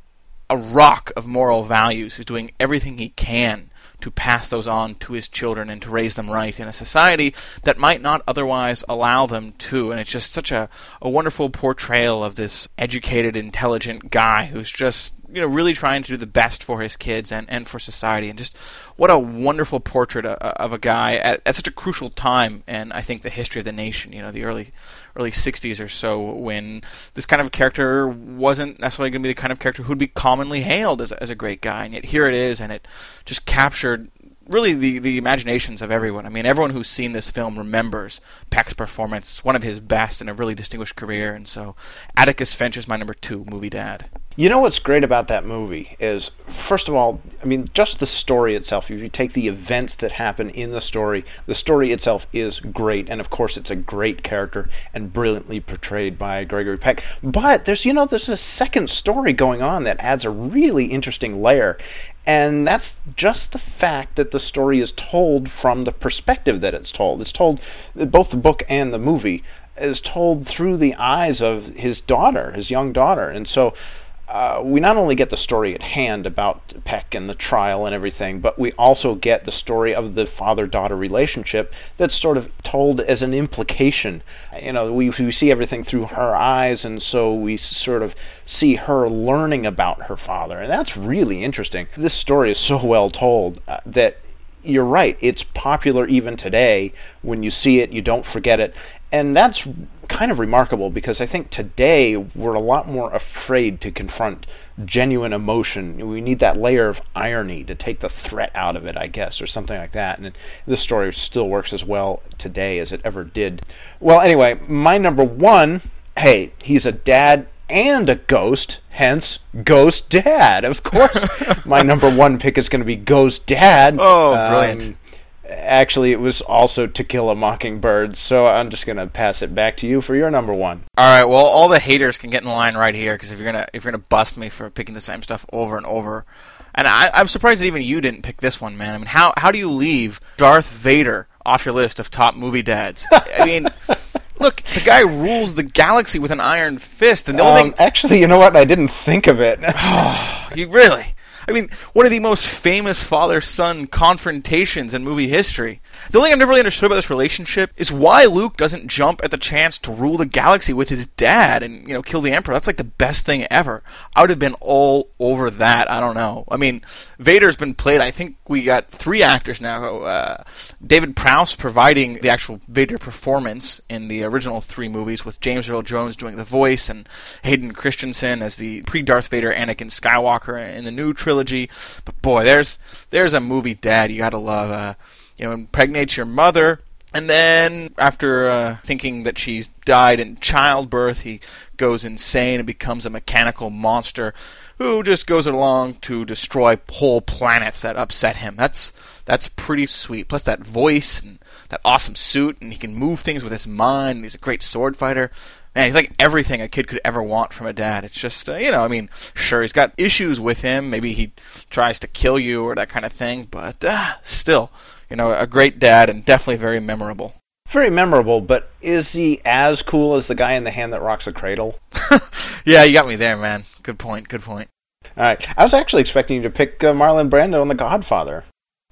a rock of moral values who's doing everything he can to pass those on to his children and to raise them right in a society that might not otherwise allow them to. And it's just such a, a wonderful portrayal of this educated, intelligent guy who's just, you know, really trying to do the best for his kids and, and for society. And just what a wonderful portrait of, of a guy at, at such a crucial time in, I think, the history of the nation, you know, the early early sixties or so, when this kind of character wasn't necessarily going to be the kind of character who'd be commonly hailed as a, as a great guy. And yet here it is, and it just captured really the, the imaginations of everyone. I mean, everyone who's seen this film remembers Peck's performance. It's one of his best in a really distinguished career, and so Atticus Finch is my number two movie dad. You know what's great about that movie is, first of all, I mean, just the story itself. If you take the events that happen in the story, the story itself is great, and of course it's a great character and brilliantly portrayed by Gregory Peck. But there's, you know, there's a second story going on that adds a really interesting layer, and that's just the fact that the story is told from the perspective that it's told. It's told, both the book and the movie, is told through the eyes of his daughter, his young daughter, and so Uh, we not only get the story at hand about Peck and the trial and everything, but we also get the story of the father-daughter relationship that's sort of told as an implication. You know, we, we see everything through her eyes, and so we sort of see her learning about her father, and that's really interesting. This story is so well told uh, that you're right, it's popular even today. When you see it, you don't forget it. And that's kind of remarkable, because I think today we're a lot more afraid to confront genuine emotion. We need that layer of irony to take the threat out of it, I guess, or something like that. And this story still works as well today as it ever did. Well, anyway, my number one, hey, he's a dad and a ghost, hence Ghost Dad. Of course, my number one pick is going to be Ghost Dad. Oh, brilliant. Um, Actually, it was also To Kill a Mockingbird, so I'm just going to pass it back to you for your number one. All right, well, all the haters can get in line right here, because if you're gonna if you're gonna bust me for picking the same stuff over and over, and I, I'm surprised that even you didn't pick this one, man. I mean, how how do you leave Darth Vader off your list of top movie dads? I mean, look, the guy rules the galaxy with an iron fist, and the only um, thing... Actually, you know what? I didn't think of it. Oh, you really? I mean, one of the most famous father-son confrontations in movie history. The only thing I've never really understood about this relationship is why Luke doesn't jump at the chance to rule the galaxy with his dad and, you know, kill the Emperor. That's like the best thing ever. I would have been all over that. I don't know. I mean, Vader's been played, I think we got three actors now. Uh, David Prowse providing the actual Vader performance in the original three movies, with James Earl Jones doing the voice and Hayden Christensen as the pre-Darth Vader Anakin Skywalker in the new trilogy. But boy, there's there's a movie dad you gotta love. Uh, you know, impregnates your mother, and then after uh, thinking that she's died in childbirth, he goes insane and becomes a mechanical monster who just goes along to destroy whole planets that upset him. That's that's pretty sweet. Plus that voice and that awesome suit, and he can move things with his mind. And he's a great sword fighter. Man, he's like everything a kid could ever want from a dad. It's just, uh, you know, I mean, sure, he's got issues with him. Maybe he tries to kill you or that kind of thing, but uh, still, you know, a great dad and definitely very memorable. Very memorable, but is he as cool as the guy in The Hand That Rocks the Cradle? Yeah, you got me there, man. Good point, good point. All right. I was actually expecting you to pick uh, Marlon Brando in The Godfather.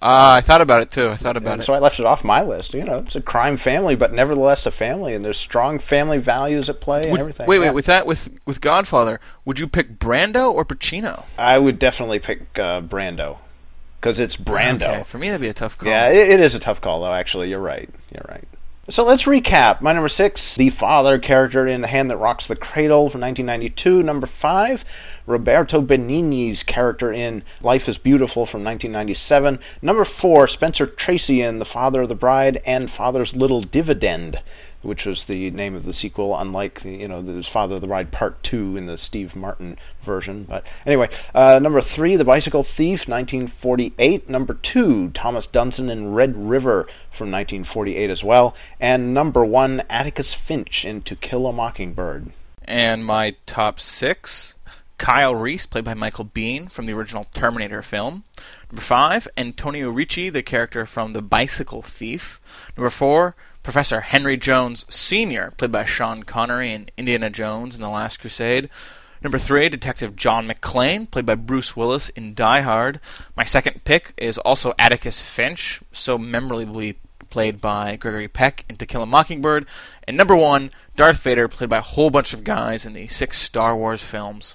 Uh, I thought about it too. I thought about and it. So I left it off my list. You know, it's a crime family, but nevertheless a family, and there's strong family values at play and would, everything. Wait, wait, yeah. with that, with with Godfather, would you pick Brando or Pacino? I would definitely pick uh, Brando, because it's Brando. Okay, for me that'd be a tough call. Yeah, it, it is a tough call, though, actually. You're right. You're right. So let's recap. My number six, the father character in The Hand That Rocks the Cradle from nineteen ninety-two. Number five, Roberto Benigni's character in Life is Beautiful from nineteen ninety-seven. Number four, Spencer Tracy in The Father of the Bride and Father's Little Dividend, which was the name of the sequel, unlike the, you know, the Father of the Bride Part two in the Steve Martin version. But anyway, uh, number three, The Bicycle Thief, nineteen forty-eight. Number two, Thomas Dunson in Red River from nineteen forty-eight as well. And number one, Atticus Finch in To Kill a Mockingbird. And my top six, Kyle Reese, played by Michael Biehn from the original Terminator film. Number five, Antonio Ricci, the character from The Bicycle Thief. Number four, Professor Henry Jones Senior, played by Sean Connery in Indiana Jones and the Last Crusade. Number three, Detective John McClane, played by Bruce Willis in Die Hard. My second pick is also Atticus Finch, so memorably played by Gregory Peck in To Kill a Mockingbird. And number one, Darth Vader, played by a whole bunch of guys in the six Star Wars films.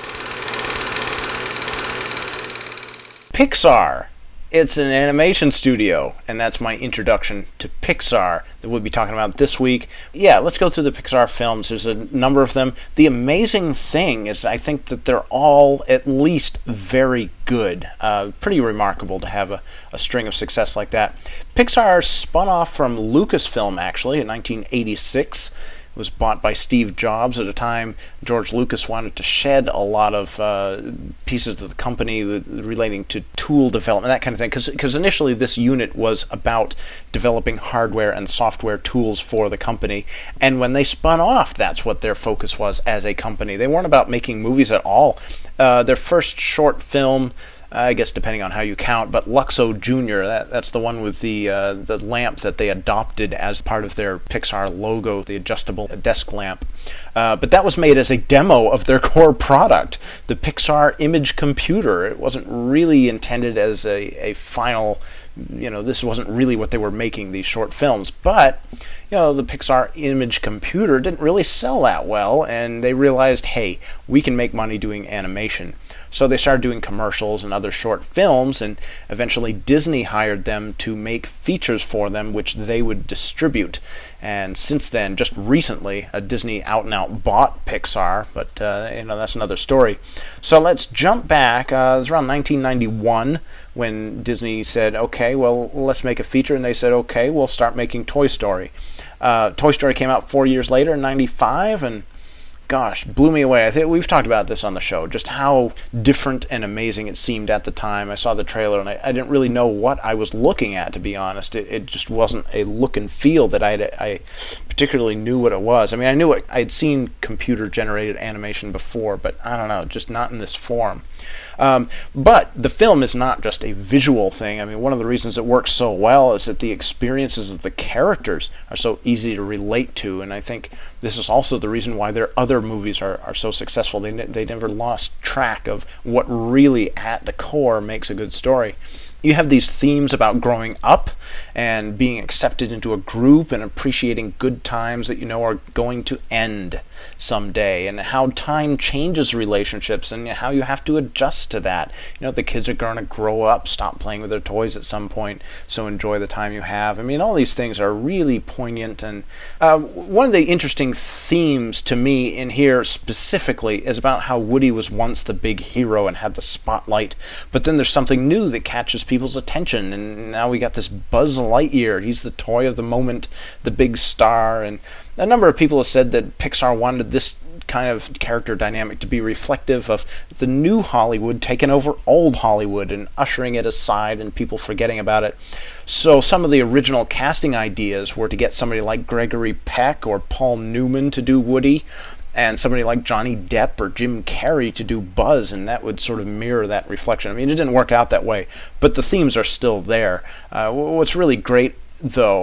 Pixar. It's an animation studio, and that's my introduction to Pixar that we'll be talking about this week. Yeah, let's go through the Pixar films. There's a number of them. The amazing thing is I think that they're all at least very good. Uh, pretty remarkable to have a, a string of success like that. Pixar spun off from Lucasfilm, actually, in nineteen eighty-six. It was bought by Steve Jobs at a time George Lucas wanted to shed a lot of uh, pieces of the company relating to tool development, that kind of thing, because initially this unit was about developing hardware and software tools for the company, and when they spun off, that's what their focus was as a company. They weren't about making movies at all. Uh, their first short film, I guess depending on how you count, but Luxo Junior, that, that's the one with the uh, the lamp that they adopted as part of their Pixar logo, the adjustable desk lamp. Uh, but that was made as a demo of their core product, the Pixar Image Computer. It wasn't really intended as a, a final, you know, this wasn't really what they were making, these short films. But, you know, the Pixar Image Computer didn't really sell that well, and they realized, hey, we can make money doing animation. So they started doing commercials and other short films, and eventually Disney hired them to make features for them, which they would distribute. And since then, just recently, uh, Disney out-and-out bought Pixar, but uh, you know, that's another story. So let's jump back. Uh, it was around nineteen ninety-one when Disney said, okay, well, let's make a feature, and they said, okay, we'll start making Toy Story. Uh, Toy Story came out four years later in ninety-five, and gosh, blew me away. I think we've talked about this on the show, just how different and amazing it seemed at the time. I saw the trailer, and I, I didn't really know what I was looking at, to be honest. It, it just wasn't a look and feel that I I particularly knew what it was. I mean, I knew it. I'd seen computer-generated animation before, but I don't know, just not in this form. Um, but the film is not just a visual thing. I mean, one of the reasons it works so well is that the experiences of the characters are so easy to relate to, and I think this is also the reason why their other movies are, are so successful. They ne- they never lost track of what really at the core makes a good story. You have these themes about growing up and being accepted into a group and appreciating good times that you know are going to end someday, and how time changes relationships and how you have to adjust to that. You know, the kids are going to grow up, stop playing with their toys at some point, so enjoy the time you have. I mean, all these things are really poignant, and uh, one of the interesting themes to me in here specifically is about how Woody was once the big hero and had the spotlight, but then there's something new that catches people's attention, and now we got this Buzz Lightyear. He's the toy of the moment, the big star, and a number of people have said that Pixar wanted this kind of character dynamic to be reflective of the new Hollywood taking over old Hollywood and ushering it aside and people forgetting about it. So some of the original casting ideas were to get somebody like Gregory Peck or Paul Newman to do Woody, and somebody like Johnny Depp or Jim Carrey to do Buzz, and that would sort of mirror that reflection. I mean, it didn't work out that way, but the themes are still there. Uh, what's really great, though,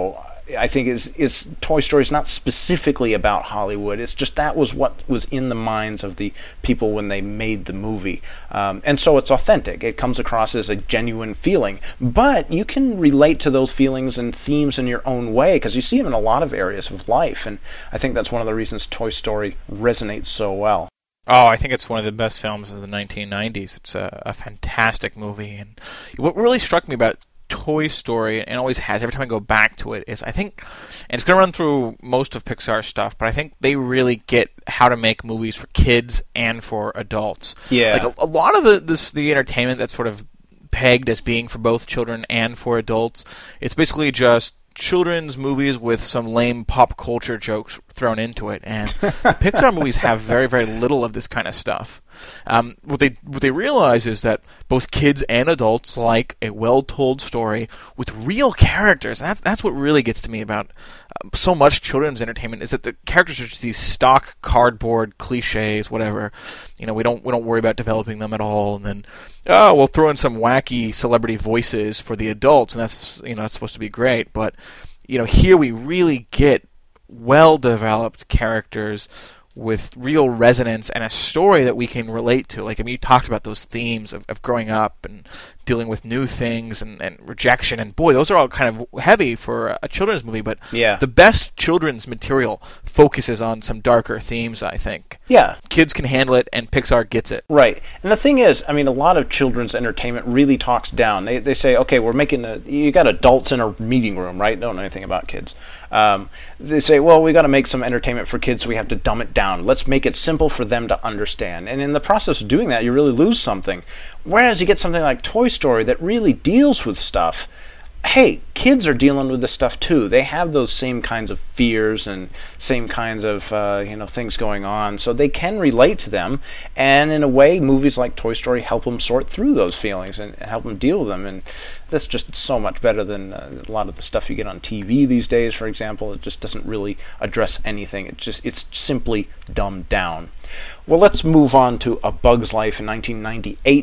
I think is is Toy Story is not specifically about Hollywood. It's just that was what was in the minds of the people when they made the movie, um, and so it's authentic. It comes across as a genuine feeling, but you can relate to those feelings and themes in your own way because you see them in a lot of areas of life, and I think that's one of the reasons Toy Story resonates so well. Oh, I think it's one of the best films of the nineteen nineties. It's a, a fantastic movie, and what really struck me about Toy Story, and always has every time I go back to it, is I think, and it's going to run through most of Pixar's stuff, but I think they really get how to make movies for kids and for adults. Yeah. Like a, a lot of the this the entertainment that's sort of pegged as being for both children and for adults, it's basically just children's movies with some lame pop culture jokes thrown into it, and Pixar movies have very, very little of this kind of stuff. Um, what they what they realize is that both kids and adults like a well-told story with real characters, and that's that's what really gets to me about uh, so much children's entertainment, is that the characters are just these stock cardboard cliches, whatever. You know, we don't we don't worry about developing them at all, and then oh, we'll throw in some wacky celebrity voices for the adults, and that's you know that's supposed to be great. But you know, here we really get well-developed characters with real resonance and a story that we can relate to. Like, I mean, you talked about those themes of, of growing up and dealing with new things and, and rejection, and boy, those are all kind of heavy for a children's movie, but yeah. the best children's material focuses on some darker themes, I think. Yeah. Kids can handle it, and Pixar gets it. Right. And the thing is, I mean, a lot of children's entertainment really talks down. They they say, okay, we're making a, you got adults in a meeting room, right? Don't know anything about kids. Um, they say, well, we got to make some entertainment for kids, so we have to dumb it down. Let's make it simple for them to understand. And in the process of doing that, you really lose something. Whereas you get something like Toy Story that really deals with stuff. Hey, kids are dealing with this stuff too. They have those same kinds of fears and same kinds of uh, you know things going on, so they can relate to them. And in a way, movies like Toy Story help them sort through those feelings and help them deal with them. And that's just so much better than uh, a lot of the stuff you get on T V these days. For example, it just doesn't really address anything. It just it's simply dumbed down. Well, let's move on to A Bug's Life in nineteen ninety-eight.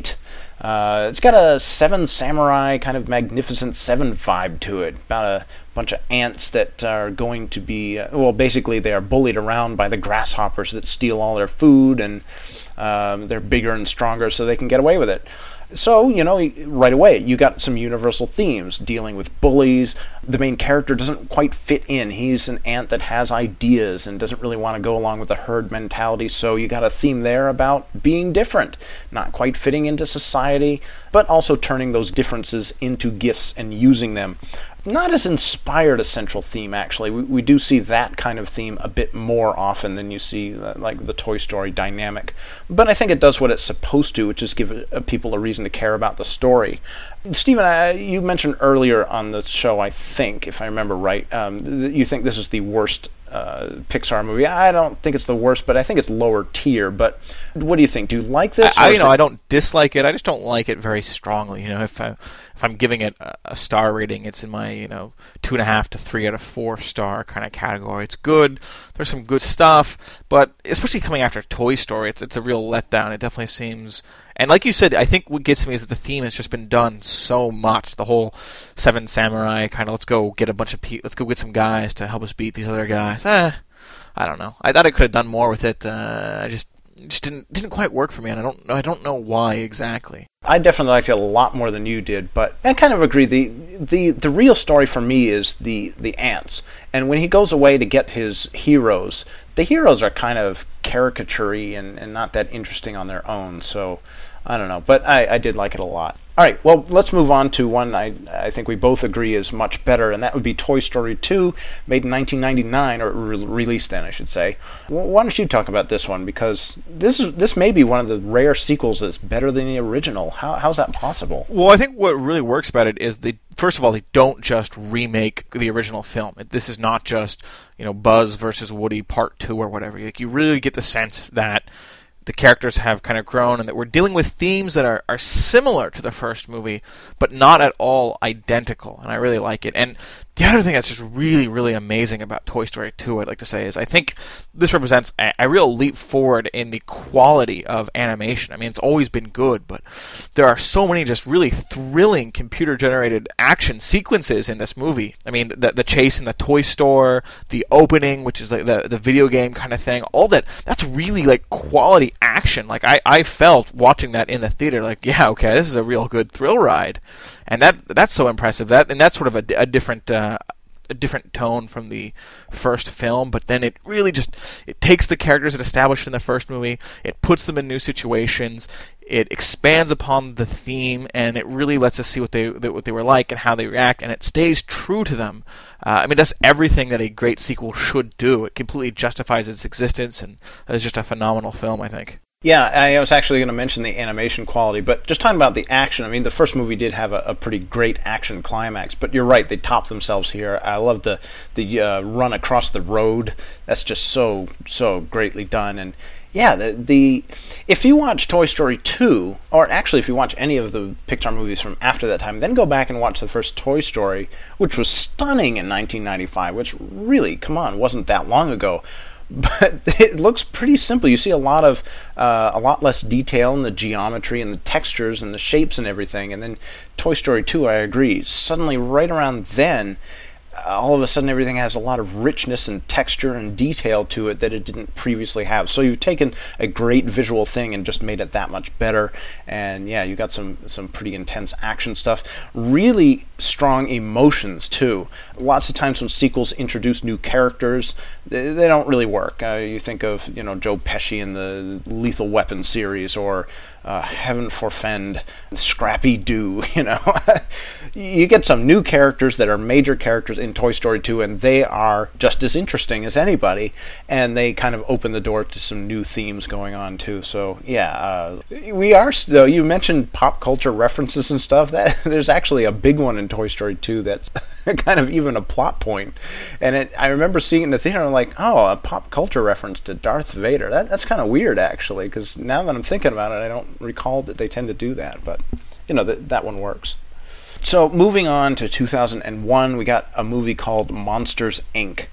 Uh, it's got a Seven Samurai kind of Magnificent Seven vibe to it, about a bunch of ants that are going to be, uh, well, basically they are bullied around by the grasshoppers that steal all their food, and um, they're bigger and stronger so they can get away with it. So, you know, right away, you got some universal themes dealing with bullies. The main character doesn't quite fit in. He's an ant that has ideas and doesn't really want to go along with the herd mentality, so you got a theme there about being different, not quite fitting into society, but also turning those differences into gifts and using them. Not as inspired a central theme, actually. We, we do see that kind of theme a bit more often than you see, uh, like, the Toy Story dynamic. But I think it does what it's supposed to, which is give uh, people a reason to care about the story. Stephen, uh, you mentioned earlier on the show, I think, if I remember right, um, you think this is the worst uh, Pixar movie. I don't think it's the worst, but I think it's lower tier. But what do you think? Do you like this? I, I you know, I don't dislike it. I just don't like it very strongly. You know, if I, if I'm giving it a, a star rating, it's in my you know two and a half to three out of four star kind of category. It's good. There's some good stuff, but especially coming after Toy Story, it's it's a real letdown. It definitely seems. And like you said, I think what gets me is that the theme has just been done so much. The whole Seven Samurai kind of, let's go get a bunch of people, let's go get some guys to help us beat these other guys. Eh, I don't know. I thought I could have done more with it. Uh, I just just didn't didn't quite work for me, and I don't I don't know why exactly. I definitely liked it a lot more than you did, but I kind of agree. The the the real story for me is the the ants, and when he goes away to get his heroes, the heroes are kind of caricature-y and, and not that interesting on their own. So I don't know, but I, I did like it a lot. All right, well, let's move on to one I I think we both agree is much better, and that would be Toy Story two, made in nineteen ninety-nine, or re- released then, I should say. Well, why don't you talk about this one, because this is this may be one of the rare sequels that's better than the original. How how's that possible? Well, I think what really works about it is they first of all they don't just remake the original film. This is not just you know Buzz versus Woody Part Two or whatever. Like, you really get the sense that the characters have kind of grown and that we're dealing with themes that are, are similar to the first movie, but not at all identical. And I really like it. And the other thing that's just really, really amazing about Toy Story two, I'd like to say, is I think this represents a, a real leap forward in the quality of animation. I mean, it's always been good, but there are so many just really thrilling computer-generated action sequences in this movie. I mean, the, the chase in the toy store, the opening, which is like the, the video game kind of thing, all that, that's really, like, quality action. Like, I, I felt watching that in the theater, like, yeah, okay, this is a real good thrill ride. And that that's so impressive. That and that's sort of a, a different uh, a different tone from the first film. But then it really just it takes the characters it established in the first movie, it puts them in new situations, it expands upon the theme, and it really lets us see what they what they were like and how they react, and it stays true to them. Uh, I mean, that's everything that a great sequel should do. It completely justifies its existence, and it's just a phenomenal film, I think. Yeah, I was actually going to mention the animation quality, but just talking about the action, I mean, the first movie did have a, a pretty great action climax, but you're right, they topped themselves here. I love the the uh, run across the road. That's just so, so greatly done. And yeah, the, the if you watch Toy Story two, or actually if you watch any of the Pixar movies from after that time, then go back and watch the first Toy Story, which was stunning in nineteen ninety-five, which really, come on, wasn't that long ago. But it looks pretty simple. You see a lot of uh, a lot less detail in the geometry and the textures and the shapes and everything. And then Toy Story two, I agree. Suddenly, right around then, uh, all of a sudden everything has a lot of richness and texture and detail to it that it didn't previously have. So you've taken a great visual thing and just made it that much better. And yeah, you got some some pretty intense action stuff. Really strong emotions too. Lots of times when sequels introduce new characters, they, they don't really work. Uh, you think of you know Joe Pesci in the Lethal Weapon series, or uh, Heaven Forfend, Scrappy Doo. You know, you get some new characters that are major characters in Toy Story two, and they are just as interesting as anybody, and they kind of open the door to some new themes going on too. So yeah, uh, we are. Though you mentioned pop culture references and stuff. That there's actually a big one in Toy Story two that's kind of even a plot point. And it, I remember seeing it in the theater, and I'm like, oh, a pop culture reference to Darth Vader. That, that's kind of weird, actually, because now that I'm thinking about it, I don't recall that they tend to do that. But, you know, that that one works. So moving on to two thousand one, we got a movie called Monsters, Incorporated.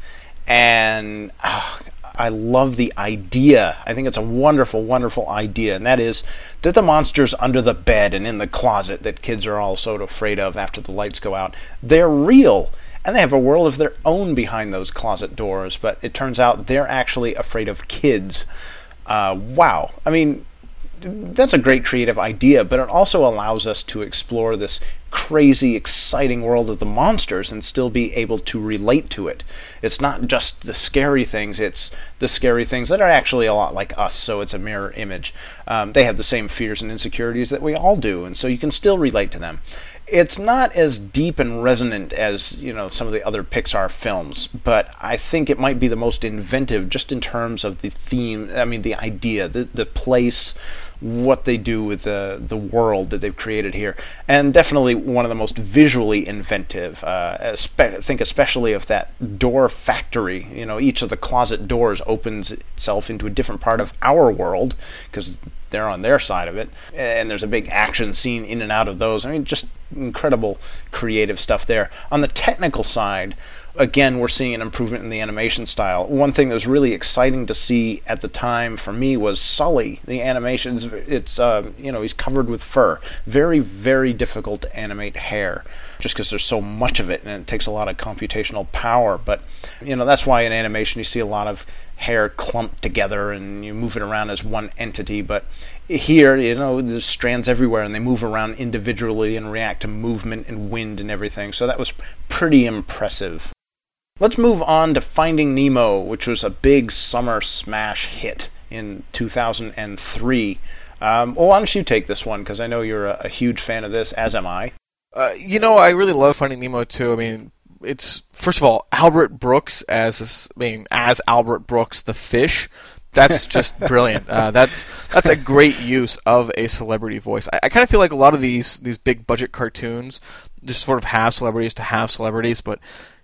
And uh, I love the idea. I think it's a wonderful, wonderful idea, and that is that the monsters under the bed and in the closet that kids are all so afraid of after the lights go out, they're real, and they have a world of their own behind those closet doors, but it turns out they're actually afraid of kids. Uh, wow. I mean, that's a great creative idea, but it also allows us to explore this crazy, exciting world of the monsters and still be able to relate to it. It's not just the scary things, it's the scary things that are actually a lot like us, so it's a mirror image. Um, they have the same fears and insecurities that we all do, and so you can still relate to them. It's not as deep and resonant as, you know, some of the other Pixar films, but I think it might be the most inventive just in terms of the theme, I mean the idea, the, the place, what they do with the the world that they've created here, and definitely one of the most visually inventive. Uh, espe- think especially of that door factory. You know, each of the closet doors opens itself into a different part of our world because they're on their side of it, and there's a big action scene in and out of those. I mean, just incredible creative stuff there. On the technical side, again, we're seeing an improvement in the animation style. One thing that was really exciting to see at the time for me was Sully. The animations, it's, uh, you know, he's covered with fur. Very, very difficult to animate hair, just because there's so much of it, and it takes a lot of computational power. But, you know, that's why in animation you see a lot of hair clumped together, and you move it around as one entity. But here, you know, there's strands everywhere, and they move around individually and react to movement and wind and everything. So that was pretty impressive. Let's move on to Finding Nemo, which was a big summer smash hit in two thousand three. Um, well, why don't you take this one, because I know you're a, a huge fan of this, as am I. Uh, you know, I really love Finding Nemo, too. I mean, it's, first of all, Albert Brooks as, I mean, as Albert Brooks the fish. That's just brilliant. Uh, that's that's a great use of a celebrity voice. I, I kind of feel like a lot of these these big budget cartoons just sort of have celebrities to have celebrities, but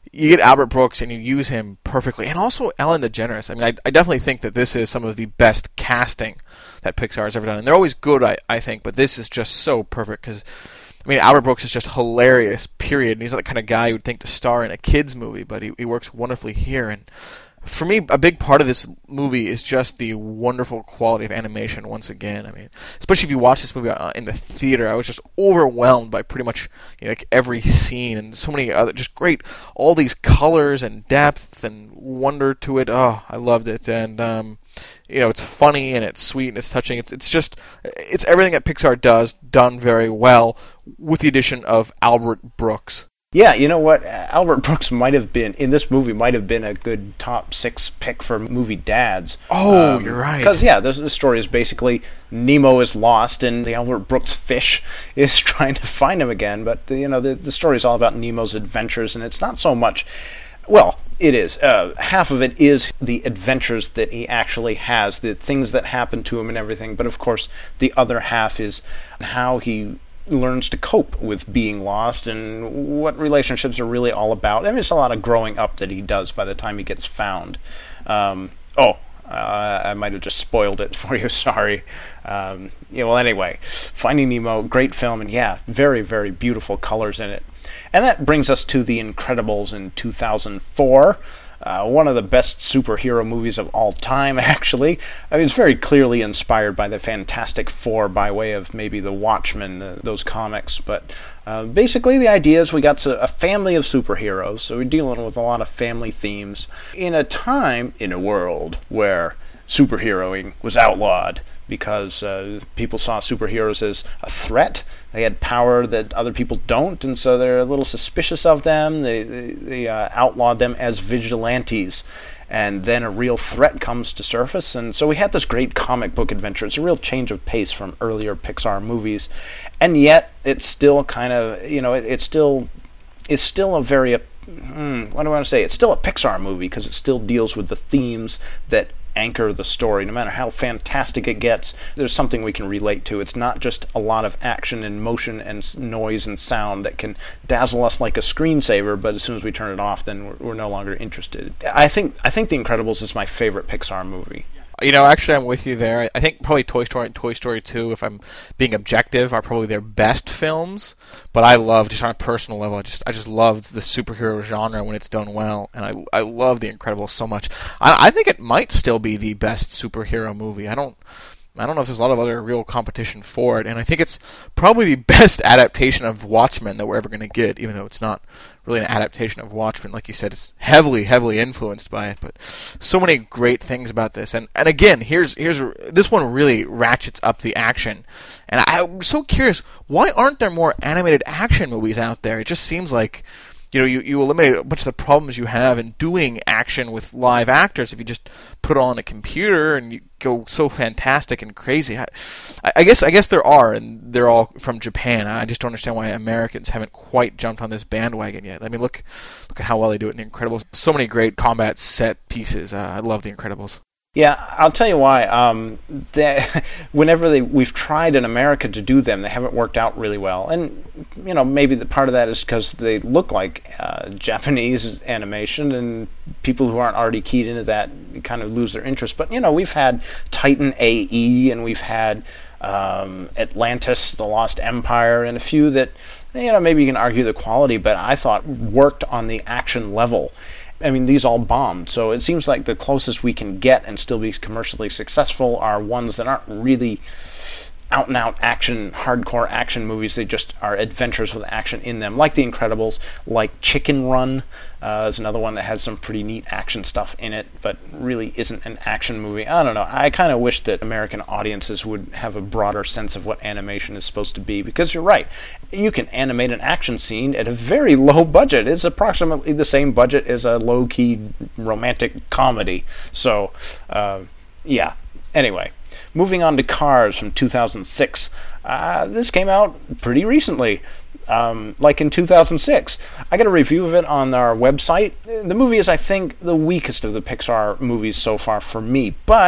you get Albert Brooks and you use him perfectly, and also Ellen DeGeneres. I mean, I, I definitely think that this is some of the best casting that Pixar has ever done, and they're always good, I, I think, but this is just so perfect because, I mean, Albert Brooks is just hilarious, period, and he's not the kind of guy you would think to star in a kids movie, but he, he works wonderfully here, and for me, a big part of this movie is just the wonderful quality of animation once again. I mean, especially if you watch this movie uh, in the theater, I was just overwhelmed by pretty much, you know, like every scene and so many other, just great, all these colors and depth and wonder to it. Oh, I loved it. And, um, you know, it's funny and it's sweet and it's touching. It's, it's just, it's everything that Pixar does done very well with the addition of Albert Brooks. Yeah, you know what? Albert Brooks might have been, in this movie, might have been a good top six pick for movie dads. Oh, um, you're right. Because, yeah, this, this story is basically Nemo is lost and the Albert Brooks fish is trying to find him again. But, you know, the, the story is all about Nemo's adventures, and it's not so much... Well, it is. Uh, half of it is the adventures that he actually has, the things that happen to him and everything. But, of course, the other half is how he learns to cope with being lost and what relationships are really all about. I mean, it's a lot of growing up that he does by the time he gets found. Um, oh, uh, I might have just spoiled it for you. Sorry. Um, yeah, well, anyway, Finding Nemo, great film, and yeah, very, very beautiful colors in it. And that brings us to The Incredibles in two thousand four. Uh, one of the best superhero movies of all time, actually. I mean, it's very clearly inspired by the Fantastic Four by way of maybe the Watchmen, uh, those comics. But uh, basically the idea is we got to a family of superheroes, so we're dealing with a lot of family themes in a time, in a world, where superheroing was outlawed because uh, people saw superheroes as a threat. They had power that other people don't, and so they're a little suspicious of them. They, they, they uh, outlawed them as vigilantes. And then a real threat comes to surface, and so we had this great comic book adventure. It's a real change of pace from earlier Pixar movies, and yet it's still kind of, you know, it, it's still it's still a very, uh, hmm, what do I want to say? It's still a Pixar movie because it still deals with the themes that anchor the story. No matter how fantastic it gets, there's something we can relate to. It's not just a lot of action and motion and noise and sound that can dazzle us like a screensaver, but as soon as we turn it off, then we're, we're no longer interested. I think I think The Incredibles is my favorite Pixar movie. You know, actually, I'm with you there. I think probably Toy Story and Toy Story two, if I'm being objective, are probably their best films. But I love, just on a personal level, I just I just love the superhero genre when it's done well, and I I love The Incredibles so much. I, I think it might still be the best superhero movie. I don't. I don't know if there's a lot of other real competition for it, and I think it's probably the best adaptation of Watchmen that we're ever going to get, even though it's not really an adaptation of Watchmen. Like you said, it's heavily, heavily influenced by it, but so many great things about this. And and again, here's here's this one really ratchets up the action. And I, I'm so curious, why aren't there more animated action movies out there? It just seems like, you know, you, you eliminate a bunch of the problems you have in doing action with live actors if you just put it on a computer and you go so fantastic and crazy. I, I guess I guess there are, and they're all from Japan. I just don't understand why Americans haven't quite jumped on this bandwagon yet. I mean, look look at how well they do it in The Incredibles. So many great combat set pieces. Uh, I love The Incredibles. Yeah, I'll tell you why. Um, they, whenever they, we've tried in America to do them, they haven't worked out really well. And, you know, maybe the part of that is because they look like uh, Japanese animation, and people who aren't already keyed into that kind of lose their interest. But, you know, we've had Titan A E, and we've had um, Atlantis, The Lost Empire, and a few that, you know, maybe you can argue the quality, but I thought worked on the action level. I mean, these all bombed, so it seems like the closest we can get and still be commercially successful are ones that aren't really out-and-out action, hardcore action movies. They just are adventures with action in them, like The Incredibles, like Chicken Run uh, is another one that has some pretty neat action stuff in it, but really isn't an action movie. I don't know. I kind of wish that American audiences would have a broader sense of what animation is supposed to be, because you're right. You can animate an action scene at a very low budget. It's approximately the same budget as a low-key romantic comedy. So, uh, yeah. Anyway. Moving on to Cars from two thousand six. Uh, this came out pretty recently, um, like in two thousand six. I got a review of it on our website. The movie is, I think, the weakest of the Pixar movies so far for me, but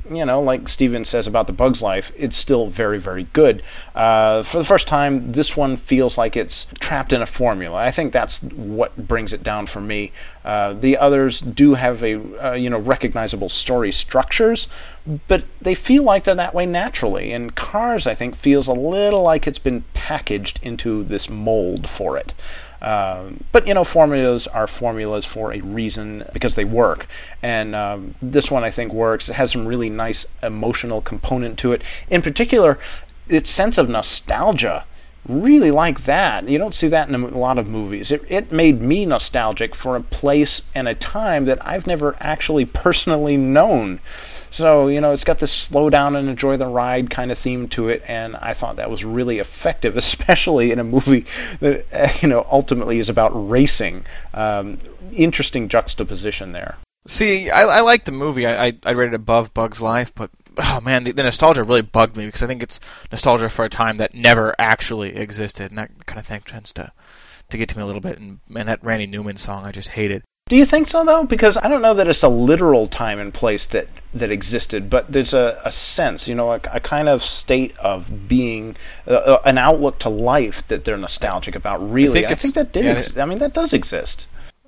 you know, like Steven says about The Bug's Life, it's still very, very good. Uh, for the first time, this one feels like it's trapped in a formula. I think that's what brings it down for me. Uh, the others do have a, uh, you know, recognizable story structures, but they feel like they're that way naturally. And Cars, I think, feels a little like it's been packaged into this mold for it. Um, but, you know, formulas are formulas for a reason because they work. And um, this one, I think, works. It has some really nice emotional component to it. In particular, its sense of nostalgia. Really like that. You don't see that in a lot of movies. It, it made me nostalgic for a place and a time that I've never actually personally known. So, you know, it's got this slow down and enjoy the ride kind of theme to it, and I thought that was really effective, especially in a movie that, uh, you know, ultimately is about racing. Um, interesting juxtaposition there. See, I, I like the movie. I, I I rate it above Bug's Life, but oh man, the, the nostalgia really bugged me because I think it's nostalgia for a time that never actually existed, and that kind of thing tends to to get to me a little bit. And man, that Randy Newman song I just hated. Do you think so, though? Because I don't know that it's a literal time and place that, that existed, but there's a, a sense, you know, a, a kind of state of being, uh, an outlook to life that they're nostalgic about, really. I think, I think that did. Yeah, ex- I mean, that does exist.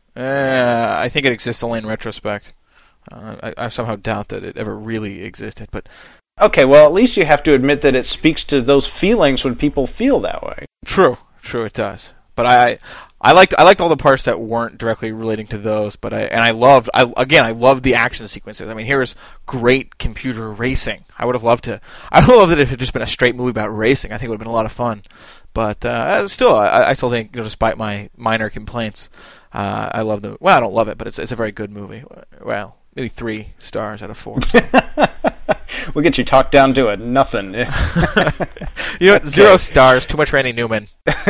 Uh, I think it exists only in retrospect. Uh, I, I somehow doubt that it ever really existed, but... Okay, well, at least you have to admit that it speaks to those feelings when people feel that way. True, true, it does. But I, I liked I liked all the parts that weren't directly relating to those. But I and I loved I again I loved the action sequences. I mean, here's great computer racing. I would have loved to. I would have loved it if it had just been a straight movie about racing. I think it would have been a lot of fun. But uh, still, I, I still think, you know, despite my minor complaints, uh, I love the. Well, I don't love it, but it's it's a very good movie. Well, maybe three stars out of four. So. We'll get you talked down to it. Nothing. You know what? Zero stars. Too much Randy Newman.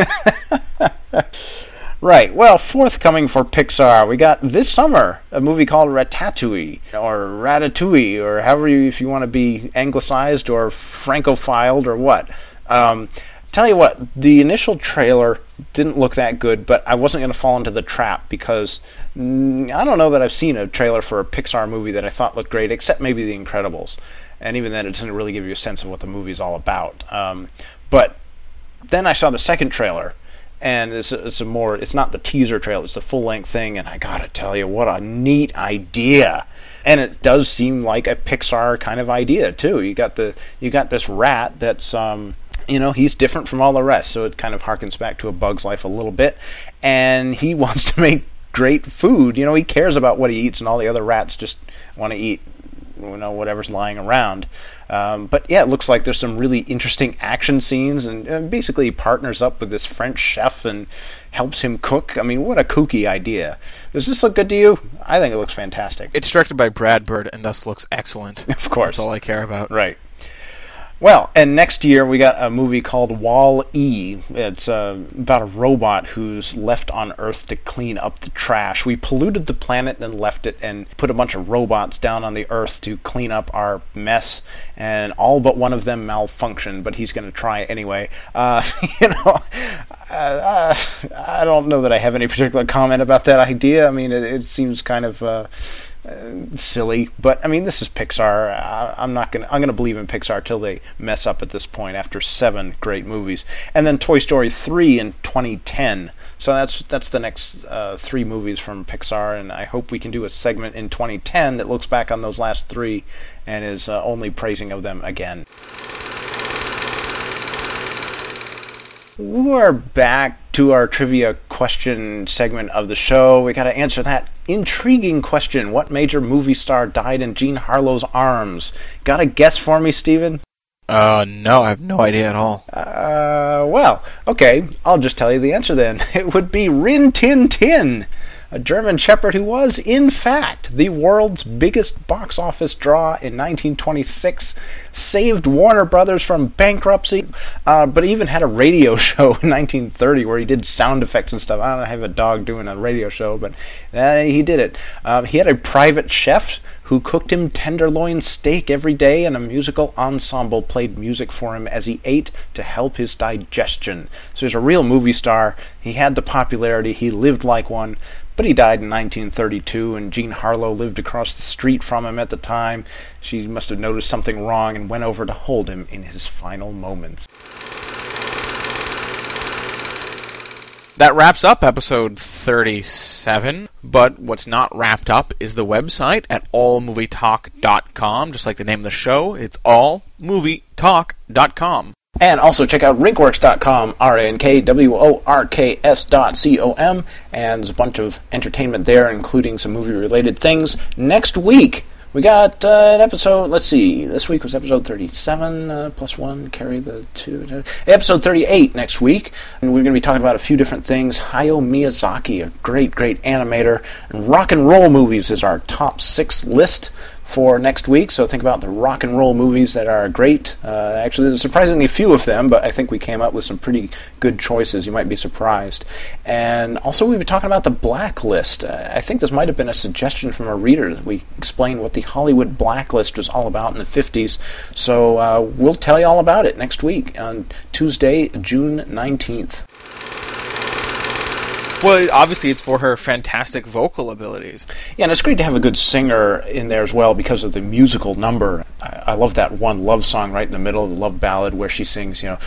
Right. Well, forthcoming for Pixar, we got this summer a movie called Ratatouille, or Ratatouille, or however you, if you want to be anglicized or francophiled or what. Um, tell you what, the initial trailer didn't look that good, but I wasn't going to fall into the trap because mm, I don't know that I've seen a trailer for a Pixar movie that I thought looked great, except maybe The Incredibles. And even then, it doesn't really give you a sense of what the movie's all about. Um, but then I saw the second trailer, and it's a, it's a more, it's not the teaser trailer, it's the full-length thing, and I gotta tell you, what a neat idea. And it does seem like a Pixar kind of idea, too. You got the, you got this rat that's, um, you know, he's different from all the rest, so it kind of harkens back to A Bug's Life a little bit, and he wants to make great food. You know, he cares about what he eats, and all the other rats just want to eat, you know, whatever's lying around. Um, but yeah, it looks like there's some really interesting action scenes, and, and basically he partners up with this French chef and helps him cook. I mean, what a kooky idea. Does this look good to you? I think it looks fantastic. It's directed by Brad Bird and thus looks excellent. Of course. That's all I care about. Right. Well, and next year we got a movie called Wall-E. It's uh, about a robot who's left on Earth to clean up the trash. We polluted the planet and left it and put a bunch of robots down on the Earth to clean up our mess, and all but one of them malfunctioned, but he's going to try anyway. Uh, you know, uh, I don't know that I have any particular comment about that idea. I mean, it, it seems kind of... Uh, Uh, silly, but I mean, this is Pixar. I, I'm not gonna. I'm gonna believe in Pixar till they mess up at this point. After seven great movies, and then Toy Story three in twenty ten. So that's that's the next uh, three movies from Pixar, and I hope we can do a segment in twenty ten that looks back on those last three and is uh, only praising of them again. We're back to our trivia question segment of the show. We got to answer that intriguing question: what major movie star died in Jean Harlow's arms? Got a guess for me, Steven? Uh, no, I have no idea at all. Uh, well, okay, I'll just tell you the answer then. It would be Rin Tin Tin, a German Shepherd who was, in fact, the world's biggest box office draw in nineteen twenty-six, saved Warner Brothers from bankruptcy, uh, but even had a radio show in nineteen thirty where he did sound effects and stuff. I don't know, I have a dog doing a radio show, but uh, he did it. Uh, he had a private chef who cooked him tenderloin steak every day, and a musical ensemble played music for him as he ate to help his digestion. So he's a real movie star. He had the popularity. He lived like one. But he died in nineteen thirty-two, and Jean Harlow lived across the street from him at the time. She must have noticed something wrong and went over to hold him in his final moments. That wraps up episode thirty-seven, but what's not wrapped up is the website at all movie talk dot com. Just like the name of the show, it's all movie talk dot com. And also check out rinkworks dot com, R A N K W O R K S dot C O M, and there's a bunch of entertainment there, including some movie-related things. Next week, we got uh, an episode, let's see, this week was episode thirty-seven, uh, plus one, carry the two, uh, episode thirty-eight next week, and we're going to be talking about a few different things. Hayao Miyazaki, a great, great animator, and rock and roll movies is our top six list for next week, so think about the rock and roll movies that are great. Uh, actually, there's surprisingly few of them, but I think we came up with some pretty good choices. You might be surprised. And also, we've been talking about the Blacklist. Uh, I think this might have been a suggestion from a reader that we explain what the Hollywood Blacklist was all about in the fifties. So uh, we'll tell you all about it next week on Tuesday, June nineteenth. Well, obviously it's for her fantastic vocal abilities. Yeah, and it's great to have a good singer in there as well because of the musical number. I, I love that one love song right in the middle, the love ballad, where she sings, you know,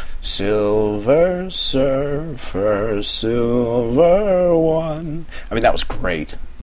Silver Surfer, Silver One. I mean, that was great.